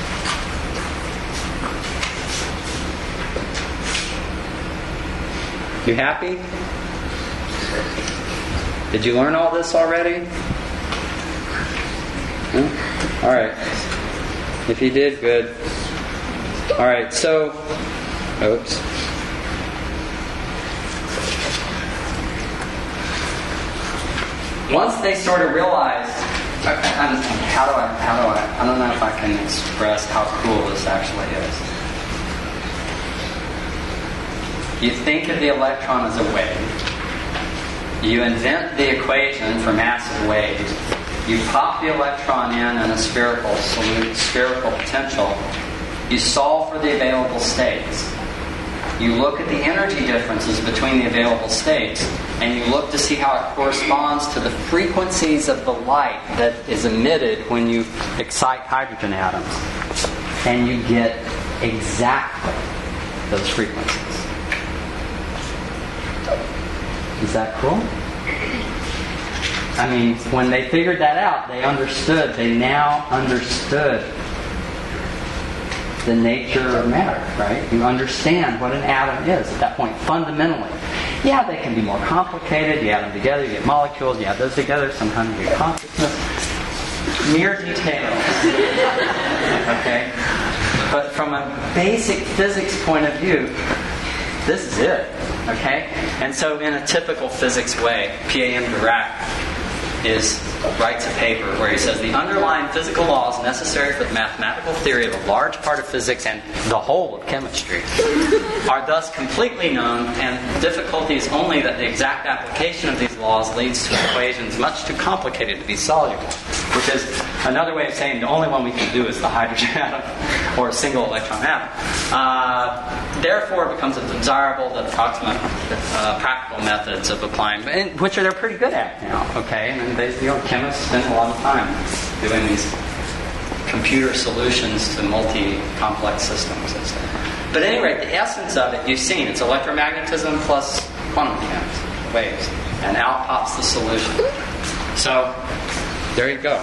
You happy? Did you learn all this already? Hmm? All right. If you did, good. All right, so, oops. Once they sort of realized, I, I, how do I, how do I, I don't know if I can express how cool this actually is. You think of the electron as a wave. You invent the equation for massive waves. You pop the electron in in a spherical spherical potential. You solve for the available states. You look at the energy differences between the available states, and you look to see how it corresponds to the frequencies of the light that is emitted when you excite hydrogen atoms. And you get exactly those frequencies. Is that cool? I mean, when they figured that out, they understood. They now understood the nature of matter, right? You understand what an atom is at that point, fundamentally. Yeah, they can be more complicated. You add them together, you get molecules. You add those together, sometimes you get consciousness. Mere details. Okay? But from a basic physics point of view, this is it. Okay? And so in a typical physics way, P A M Dirac is writes a paper where he says the underlying physical laws necessary for the mathematical theory of a large part of physics and the whole of chemistry are thus completely known, and the difficulty is only that the exact application of these laws leads to equations much too complicated to be soluble, which is another way of saying the only one we can do is the hydrogen atom or a single electron atom. Uh, therefore, it becomes desirable that approximate uh, practical methods of applying, which are they're pretty good at now. Okay, and they, you know, chemists spend a lot of time doing these computer solutions to multi-complex systems, et cetera. But at any rate, the essence of it, you've seen, it's electromagnetism plus quantum mechanics, waves, and out pops the solution. So, there you go.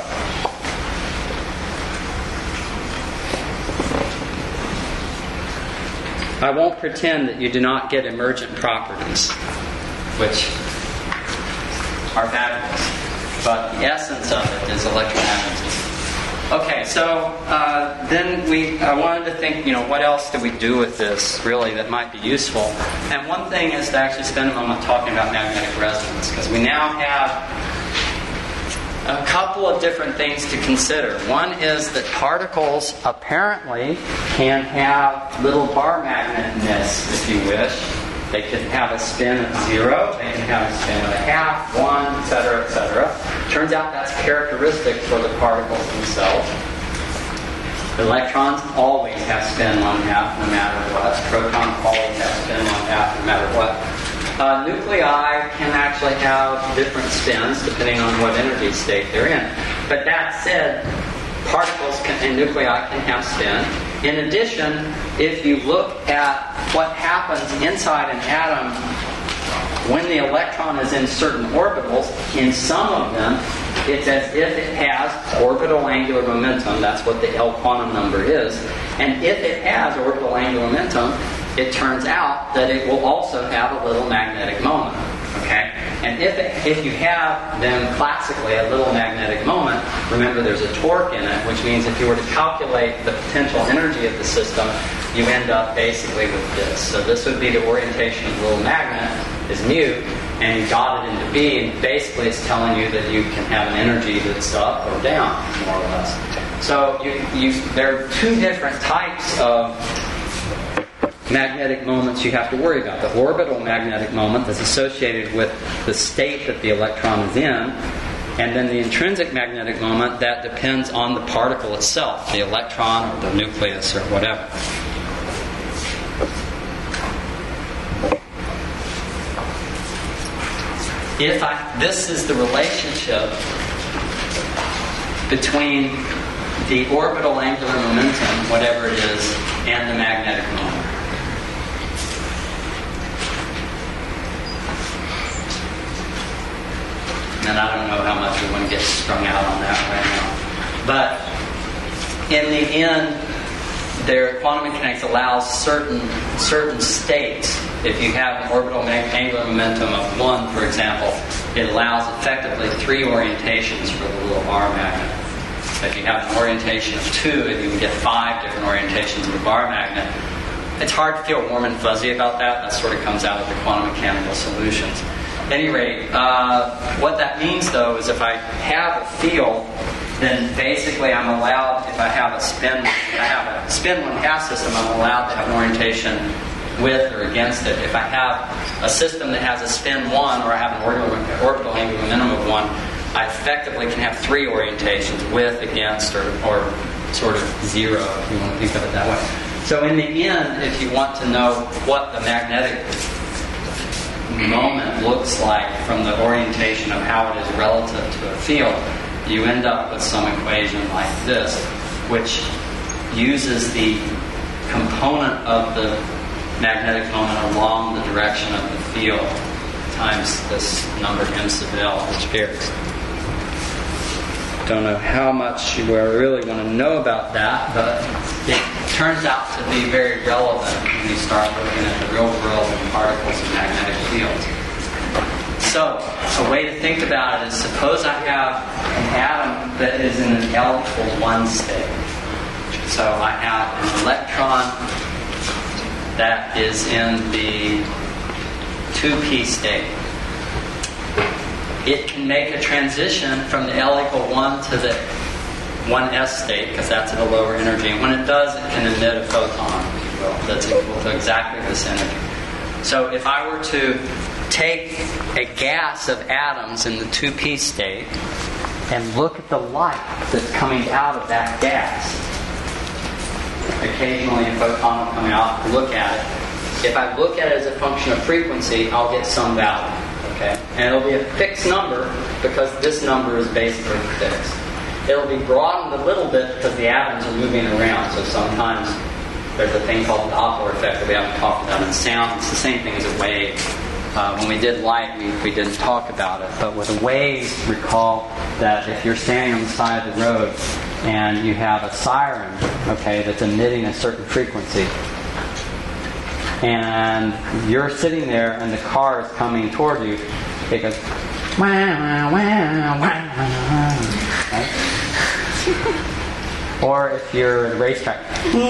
I won't pretend that you do not get emergent properties, which are fabulous. But the essence of it is electromagnetism. Okay, so uh, then we I wanted to think, you know, what else do we do with this, really, that might be useful? And one thing is to actually spend a moment talking about magnetic resonance, because we now have a couple of different things to consider. One is that particles apparently can have little bar magnetness, if you wish. They can have a spin of zero, they can have a spin of a half, one, et cetera, et cetera. Turns out that's characteristic for the particles themselves. Electrons always have spin one half, no matter what. Protons always have spin one half, no matter what. Uh, nuclei can actually have different spins depending on what energy state they're in. But that said, particles can, and nuclei can have spin. In addition, if you look at what happens inside an atom when the electron is in certain orbitals, in some of them, it's as if it has orbital angular momentum. That's what the L quantum number is. And if it has orbital angular momentum, it turns out that it will also have a little magnetic moment. Okay? And if it, if you have then classically a little magnetic moment, remember there's a torque in it, which means if you were to calculate the potential energy of the system, you end up basically with this. So this would be the orientation of the little magnet is mu, and you got it into B, and basically it's telling you that you can have an energy that's up or down, more or less. So you, you, there are two different types of magnetic moments you have to worry about. The orbital magnetic moment that's associated with the state that the electron is in, and then the intrinsic magnetic moment that depends on the particle itself, the electron or the nucleus or whatever. If I, this is the relationship between the orbital angular momentum, whatever it is, and the magnetic moment. And I don't know how much we want to get strung out on that right now. But in the end, their quantum mechanics allows certain certain states. If you have an orbital angular momentum of one, for example, it allows effectively three orientations for the little bar magnet. If you have an orientation of two, you can get five different orientations of the bar magnet. It's hard to feel warm and fuzzy about that. That sort of comes out of the quantum mechanical solutions. At any rate, uh, what that means, though, is if I have a field, then basically I'm allowed, if I have a spin, I have a spin one half system, I'm allowed to have an orientation with or against it. If I have a system that has a spin one, or I have an orbital, orbital angular momentum of one, I effectively can have three orientations, with, against, or, or sort of zero, if you want to think of it that way. So in the end, if you want to know what the magnetic moment looks like from the orientation of how it is relative to a field, you end up with some equation like this, which uses the component of the magnetic moment along the direction of the field times this number m sub L, which varies. Don't know how much you really want to know about that, but it turns out to be very relevant when you start looking at the real world and particles and magnetic fields. So, a way to think about it is, suppose I have an atom that is in an L equals one state. So I have an electron that is in the two p state. It can make a transition from the L equal one to the one s state, because that's at a lower energy. And when it does, it can emit a photon, if you will, that's equal to exactly this energy. So if I were to take a gas of atoms in the two p state and look at the light that's coming out of that gas, occasionally a photon will come out, look at it. If I look at it as a function of frequency, I'll get some value. Okay? And it'll be a fixed number because this number is basically fixed. It'll be broadened a little bit because the atoms are moving around. So sometimes there's a thing called the Doppler effect that we haven't talked about in sound. It's the same thing as a wave. Uh, when we did light, we, we didn't talk about it. But with a wave, recall that if you're standing on the side of the road and you have a siren, okay, that's emitting a certain frequency, and you're sitting there and the car is coming toward you, it goes wah, wah, wah, wah, right? Or if you're at a racetrack,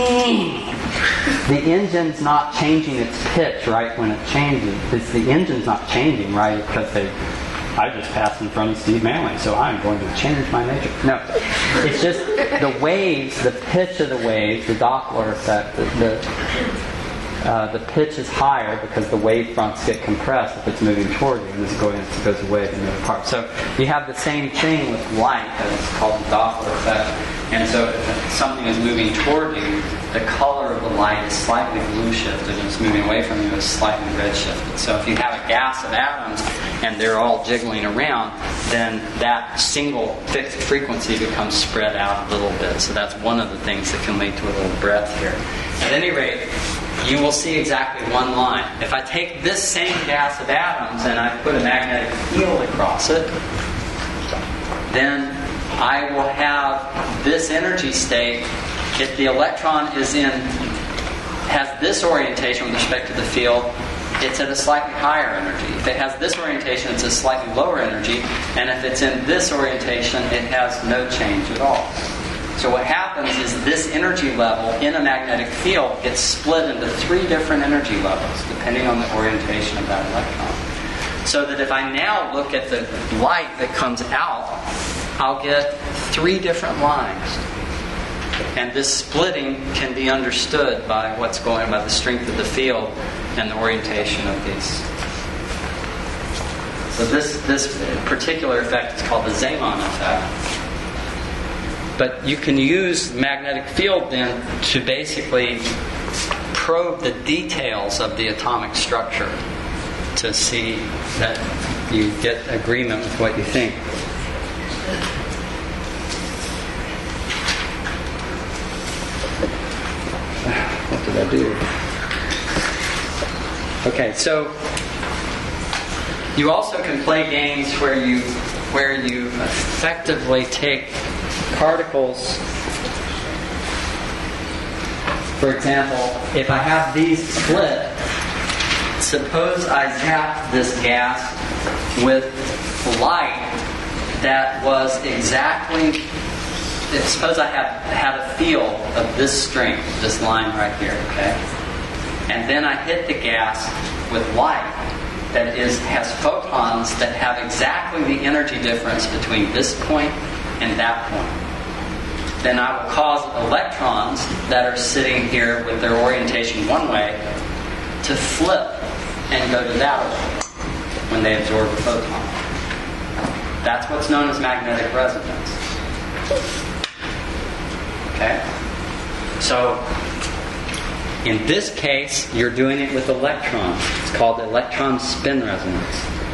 the engine's not changing its pitch right when it changes. It's the engine's not changing right because they I just passed in front of Steve Manley, so I'm going to change my nature. No, it's just the waves, the pitch of the waves, the Doppler effect, the, the Uh, the pitch is higher because the wave fronts get compressed if it's moving toward you, and as it goes, it goes away to move apart. So you have the same thing with light, that is called the Doppler effect. And so if something is moving toward you, the color of the light is slightly blue shifted, and it's moving away from you is slightly red shifted. So if you have a gas of atoms and they're all jiggling around, then that single fixed frequency becomes spread out a little bit. So that's one of the things that can lead to a little breath here. At any rate, you will see exactly one line. If I take this same gas of atoms and I put a magnetic field across it, then I will have this energy state. If the electron is in, has this orientation with respect to the field, it's at a slightly higher energy. If it has this orientation, it's a slightly lower energy. And if it's in this orientation, it has no change at all. So what happens is this energy level in a magnetic field gets split into three different energy levels, depending on the orientation of that electron. So that if I now look at the light that comes out, I'll get three different lines. And this splitting can be understood by what's going on, by the strength of the field and the orientation of these. So this, this particular effect is called the Zeeman effect. But you can use the magnetic field then to basically probe the details of the atomic structure to see that you get agreement with what you think. What did I do? Okay, so you also can play games where you where you effectively take particles. For example, if I have these split, suppose I zap this gas with light that was exactly. Suppose I have had a field of this strength, this line right here, okay? And then I hit the gas with light that is has photons that have exactly the energy difference between this point and that point. Then I will cause electrons that are sitting here with their orientation one way to flip and go to that way when they absorb the photon. That's what's known as magnetic resonance. Okay? So, in this case, you're doing it with electrons. It's called electron spin resonance.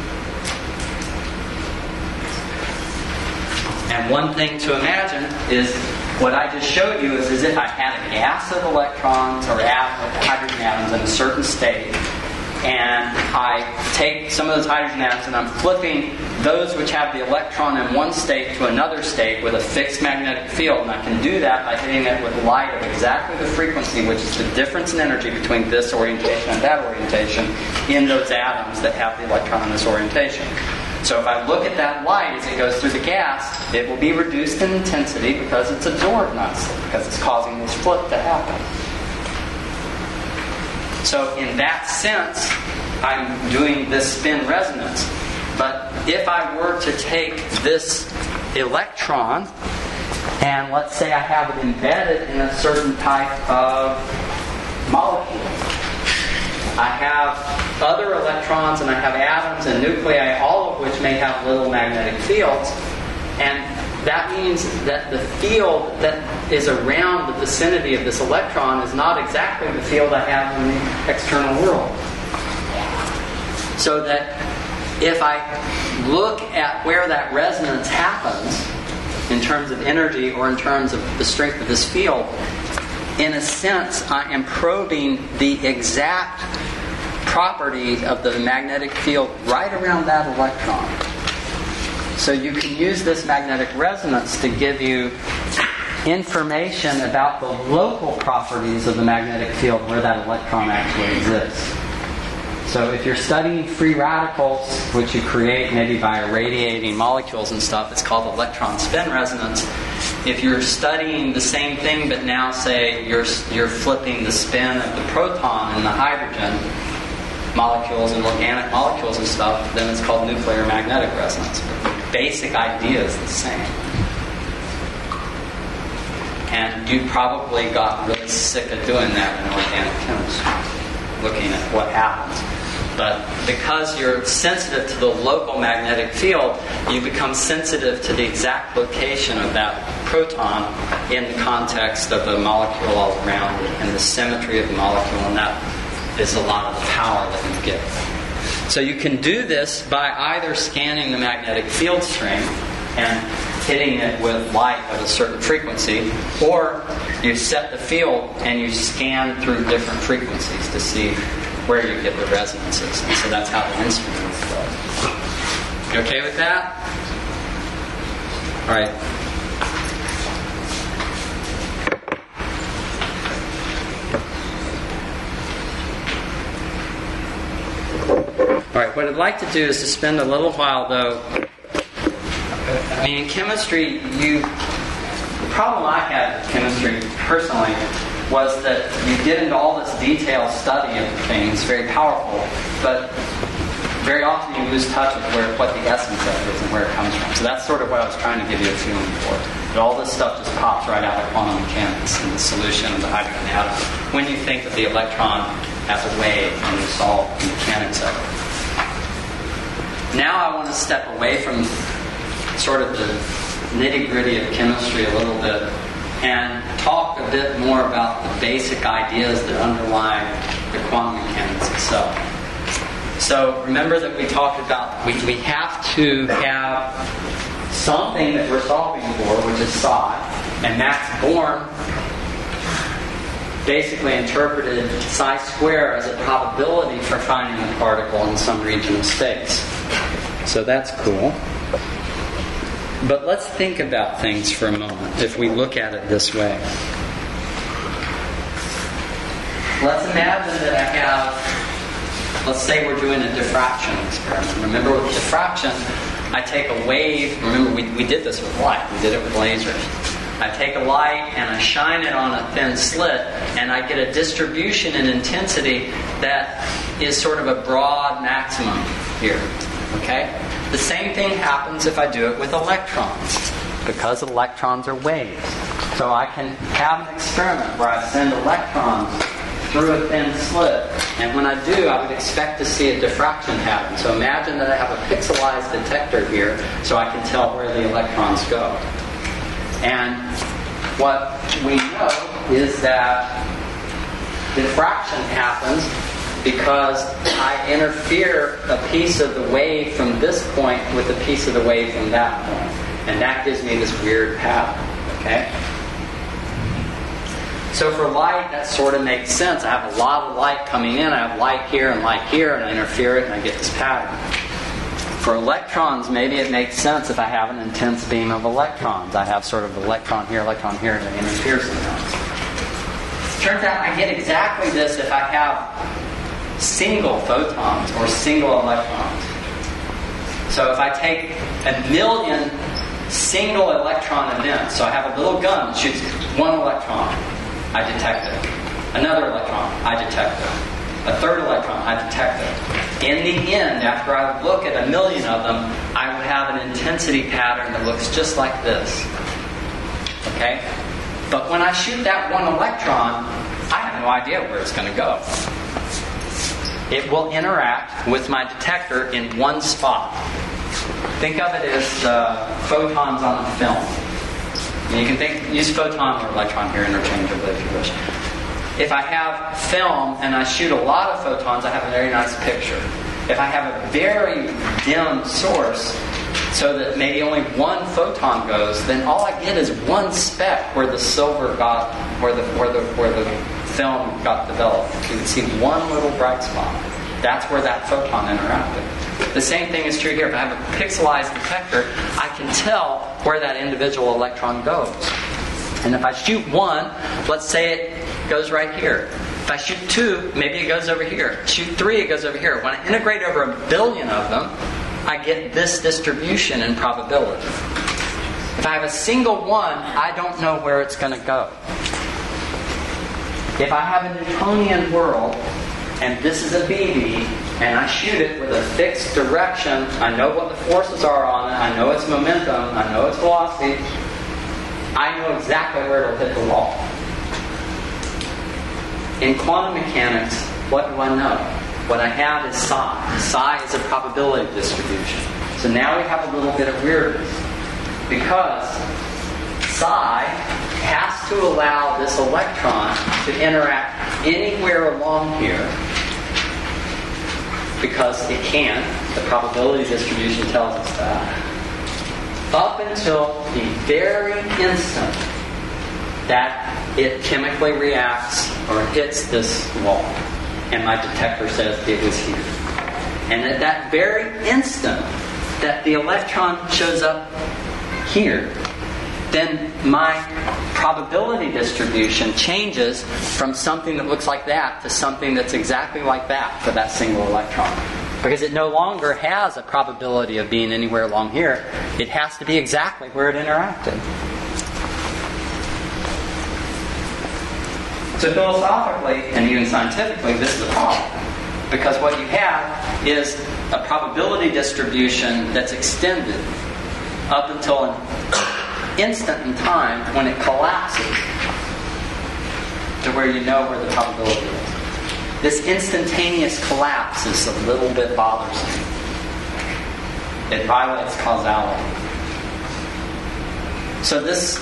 And one thing to imagine is what I just showed you is as if I had a gas of electrons or hydrogen atoms in a certain state, and I take some of those hydrogen atoms and I'm flipping those which have the electron in one state to another state with a fixed magnetic field. And I can do that by hitting it with light of exactly the frequency, which is the difference in energy between this orientation and that orientation in those atoms that have the electron in this orientation. So if I look at that light as it goes through the gas, it will be reduced in intensity because it's absorbed nicely, because it's causing this flip to happen. So in that sense, I'm doing this spin resonance. But if I were to take this electron, and let's say I have it embedded in a certain type of molecule. I have other electrons and I have atoms and nuclei, all of which may have little magnetic fields. And that means that the field that is around the vicinity of this electron is not exactly the field I have in the external world. So that if I look at where that resonance happens in terms of energy or in terms of the strength of this field, in a sense I am probing the exact property of the magnetic field right around that electron. So you can use this magnetic resonance to give you information about the local properties of the magnetic field where that electron actually exists. So if you're studying free radicals, which you create maybe by irradiating molecules and stuff, it's called electron spin resonance. If you're studying the same thing, but now say you're you're flipping the spin of the proton and the hydrogen molecules and organic molecules and stuff, then it's called nuclear magnetic resonance. But the basic idea is the same. And you probably got really sick of doing that in organic chemistry, looking at what happens. But because you're sensitive to the local magnetic field, you become sensitive to the exact location of that proton in the context of the molecule all around it and the symmetry of the molecule, and that is a lot of the power that you get. So you can do this by either scanning the magnetic field stream and hitting it with light at a certain frequency, or you set the field and you scan through different frequencies to see where you get the resonances. And so that's how the instrument is. You okay with that? All right. All right, what I'd like to do is to spend a little while, though. I mean, in chemistry, you the problem I had with chemistry personally was that you get into all this detailed study of things, very powerful, but very often you lose touch with where, what the essence of it is and where it comes from. So that's sort of what I was trying to give you a feeling for. That all this stuff just pops right out of quantum mechanics and the solution of the hydrogen atom when you think of the electron as a wave and you solve the mechanics of it. Now I want to step away from sort of the nitty-gritty of chemistry a little bit and talk a bit more about the basic ideas that underlie the quantum mechanics itself. So remember that we talked about we, we have to have something that we're solving for, which is psi, and Max Born basically interpreted psi square as a probability for finding a particle in some region of space. So that's cool. But let's think about things for a moment if we look at it this way. Let's imagine that I have, let's say we're doing a diffraction experiment. Remember with diffraction, I take a wave, remember we, we did this with light, we did it with lasers. I take a light and I shine it on a thin slit and I get a distribution in intensity that is sort of a broad maximum here. Okay? The same thing happens if I do it with electrons, because electrons are waves. So I can have an experiment where I send electrons through a thin slit, and when I do, I would expect to see a diffraction happen. So imagine that I have a pixelized detector here, so I can tell where the electrons go. And what we know is that diffraction happens because I interfere a piece of the wave from this point with a piece of the wave from that point. And that gives me this weird pattern. Okay? So for light, that sort of makes sense. I have a lot of light coming in. I have light here and light here, and I interfere it, and I get this pattern. For electrons, maybe it makes sense if I have an intense beam of electrons. I have sort of electron here, electron here, and they interfere sometimes. Turns out I get exactly this if I have single photons or single electrons. So if I take a million single electron events, so I have a little gun that shoots one electron, I detect it. Another electron, I detect it. A third electron, I detect it. In the end, after I look at a million of them, I would have an intensity pattern that looks just like this. Okay? But when I shoot that one electron, I have no idea where it's going to go. It will interact with my detector in one spot. Think of it as uh, photons on a film. And you can think use photon or electron here interchangeably if you wish. If I have film and I shoot a lot of photons, I have a very nice picture. If I have a very dim source, so that maybe only one photon goes, then all I get is one speck where the silver got, where the where the where the film got developed. You can see one little bright spot. That's where that photon interacted. The same thing is true here. If I have a pixelized detector, I can tell where that individual electron goes. And if I shoot one, let's say it goes right here. If I shoot two, maybe it goes over here. Shoot three, it goes over here. When I integrate over a billion of them, I get this distribution in probability. If I have a single one, I don't know where it's going to go. If I have a Newtonian world, and this is a B B, and I shoot it with a fixed direction, I know what the forces are on it, I know its momentum, I know its velocity, I know exactly where it'll hit the wall. In quantum mechanics, what do I know? what I have is psi. Psi is a probability distribution. So now we have a little bit of weirdness. Because psi has to allow this electron to interact anywhere along here, because it can. The probability distribution tells us that. Up until the very instant that it chemically reacts or hits this wall. And my detector says it was here. And at that very instant that the electron shows up here, then my probability distribution changes from something that looks like that to something that's exactly like that for that single electron. Because it no longer has a probability of being anywhere along here. It has to be exactly where it interacted. So philosophically, and even scientifically, this is a problem. Because what you have is a probability distribution that's extended up until an instant in time when it collapses to where you know where the probability is. This instantaneous collapse is a little bit bothersome. It violates causality. So this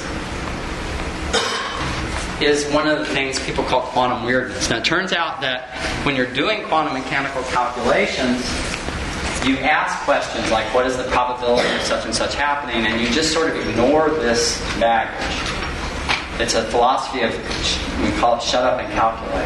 is one of the things people call quantum weirdness. Now it turns out that when you're doing quantum mechanical calculations, you ask questions like, what is the probability of such and such happening? And you just sort of ignore this baggage. It's a philosophy of, we call it shut up and calculate.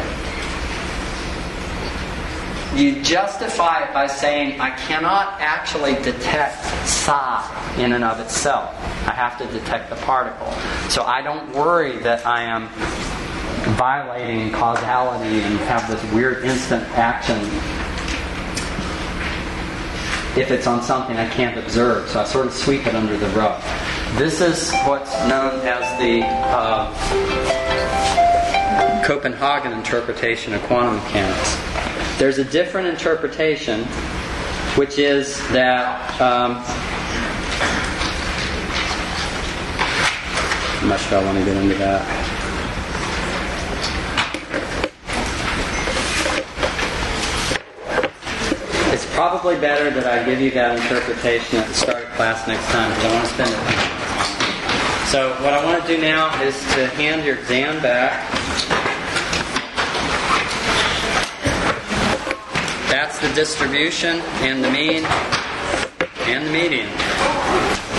You justify it by saying, I cannot actually detect psi in and of itself. I have to detect the particle. So I don't worry that I am violating causality and have this weird instant action if it's on something I can't observe. So I sort of sweep it under the rug. This is what's known as the uh, Copenhagen interpretation of quantum mechanics. There's a different interpretation, which is that um, how much do I want to get into that? It's probably better that I give you that interpretation at the start of class next time, because I want to spend it. So what I want to do now is to hand your exam back. That's the distribution and the mean and the median.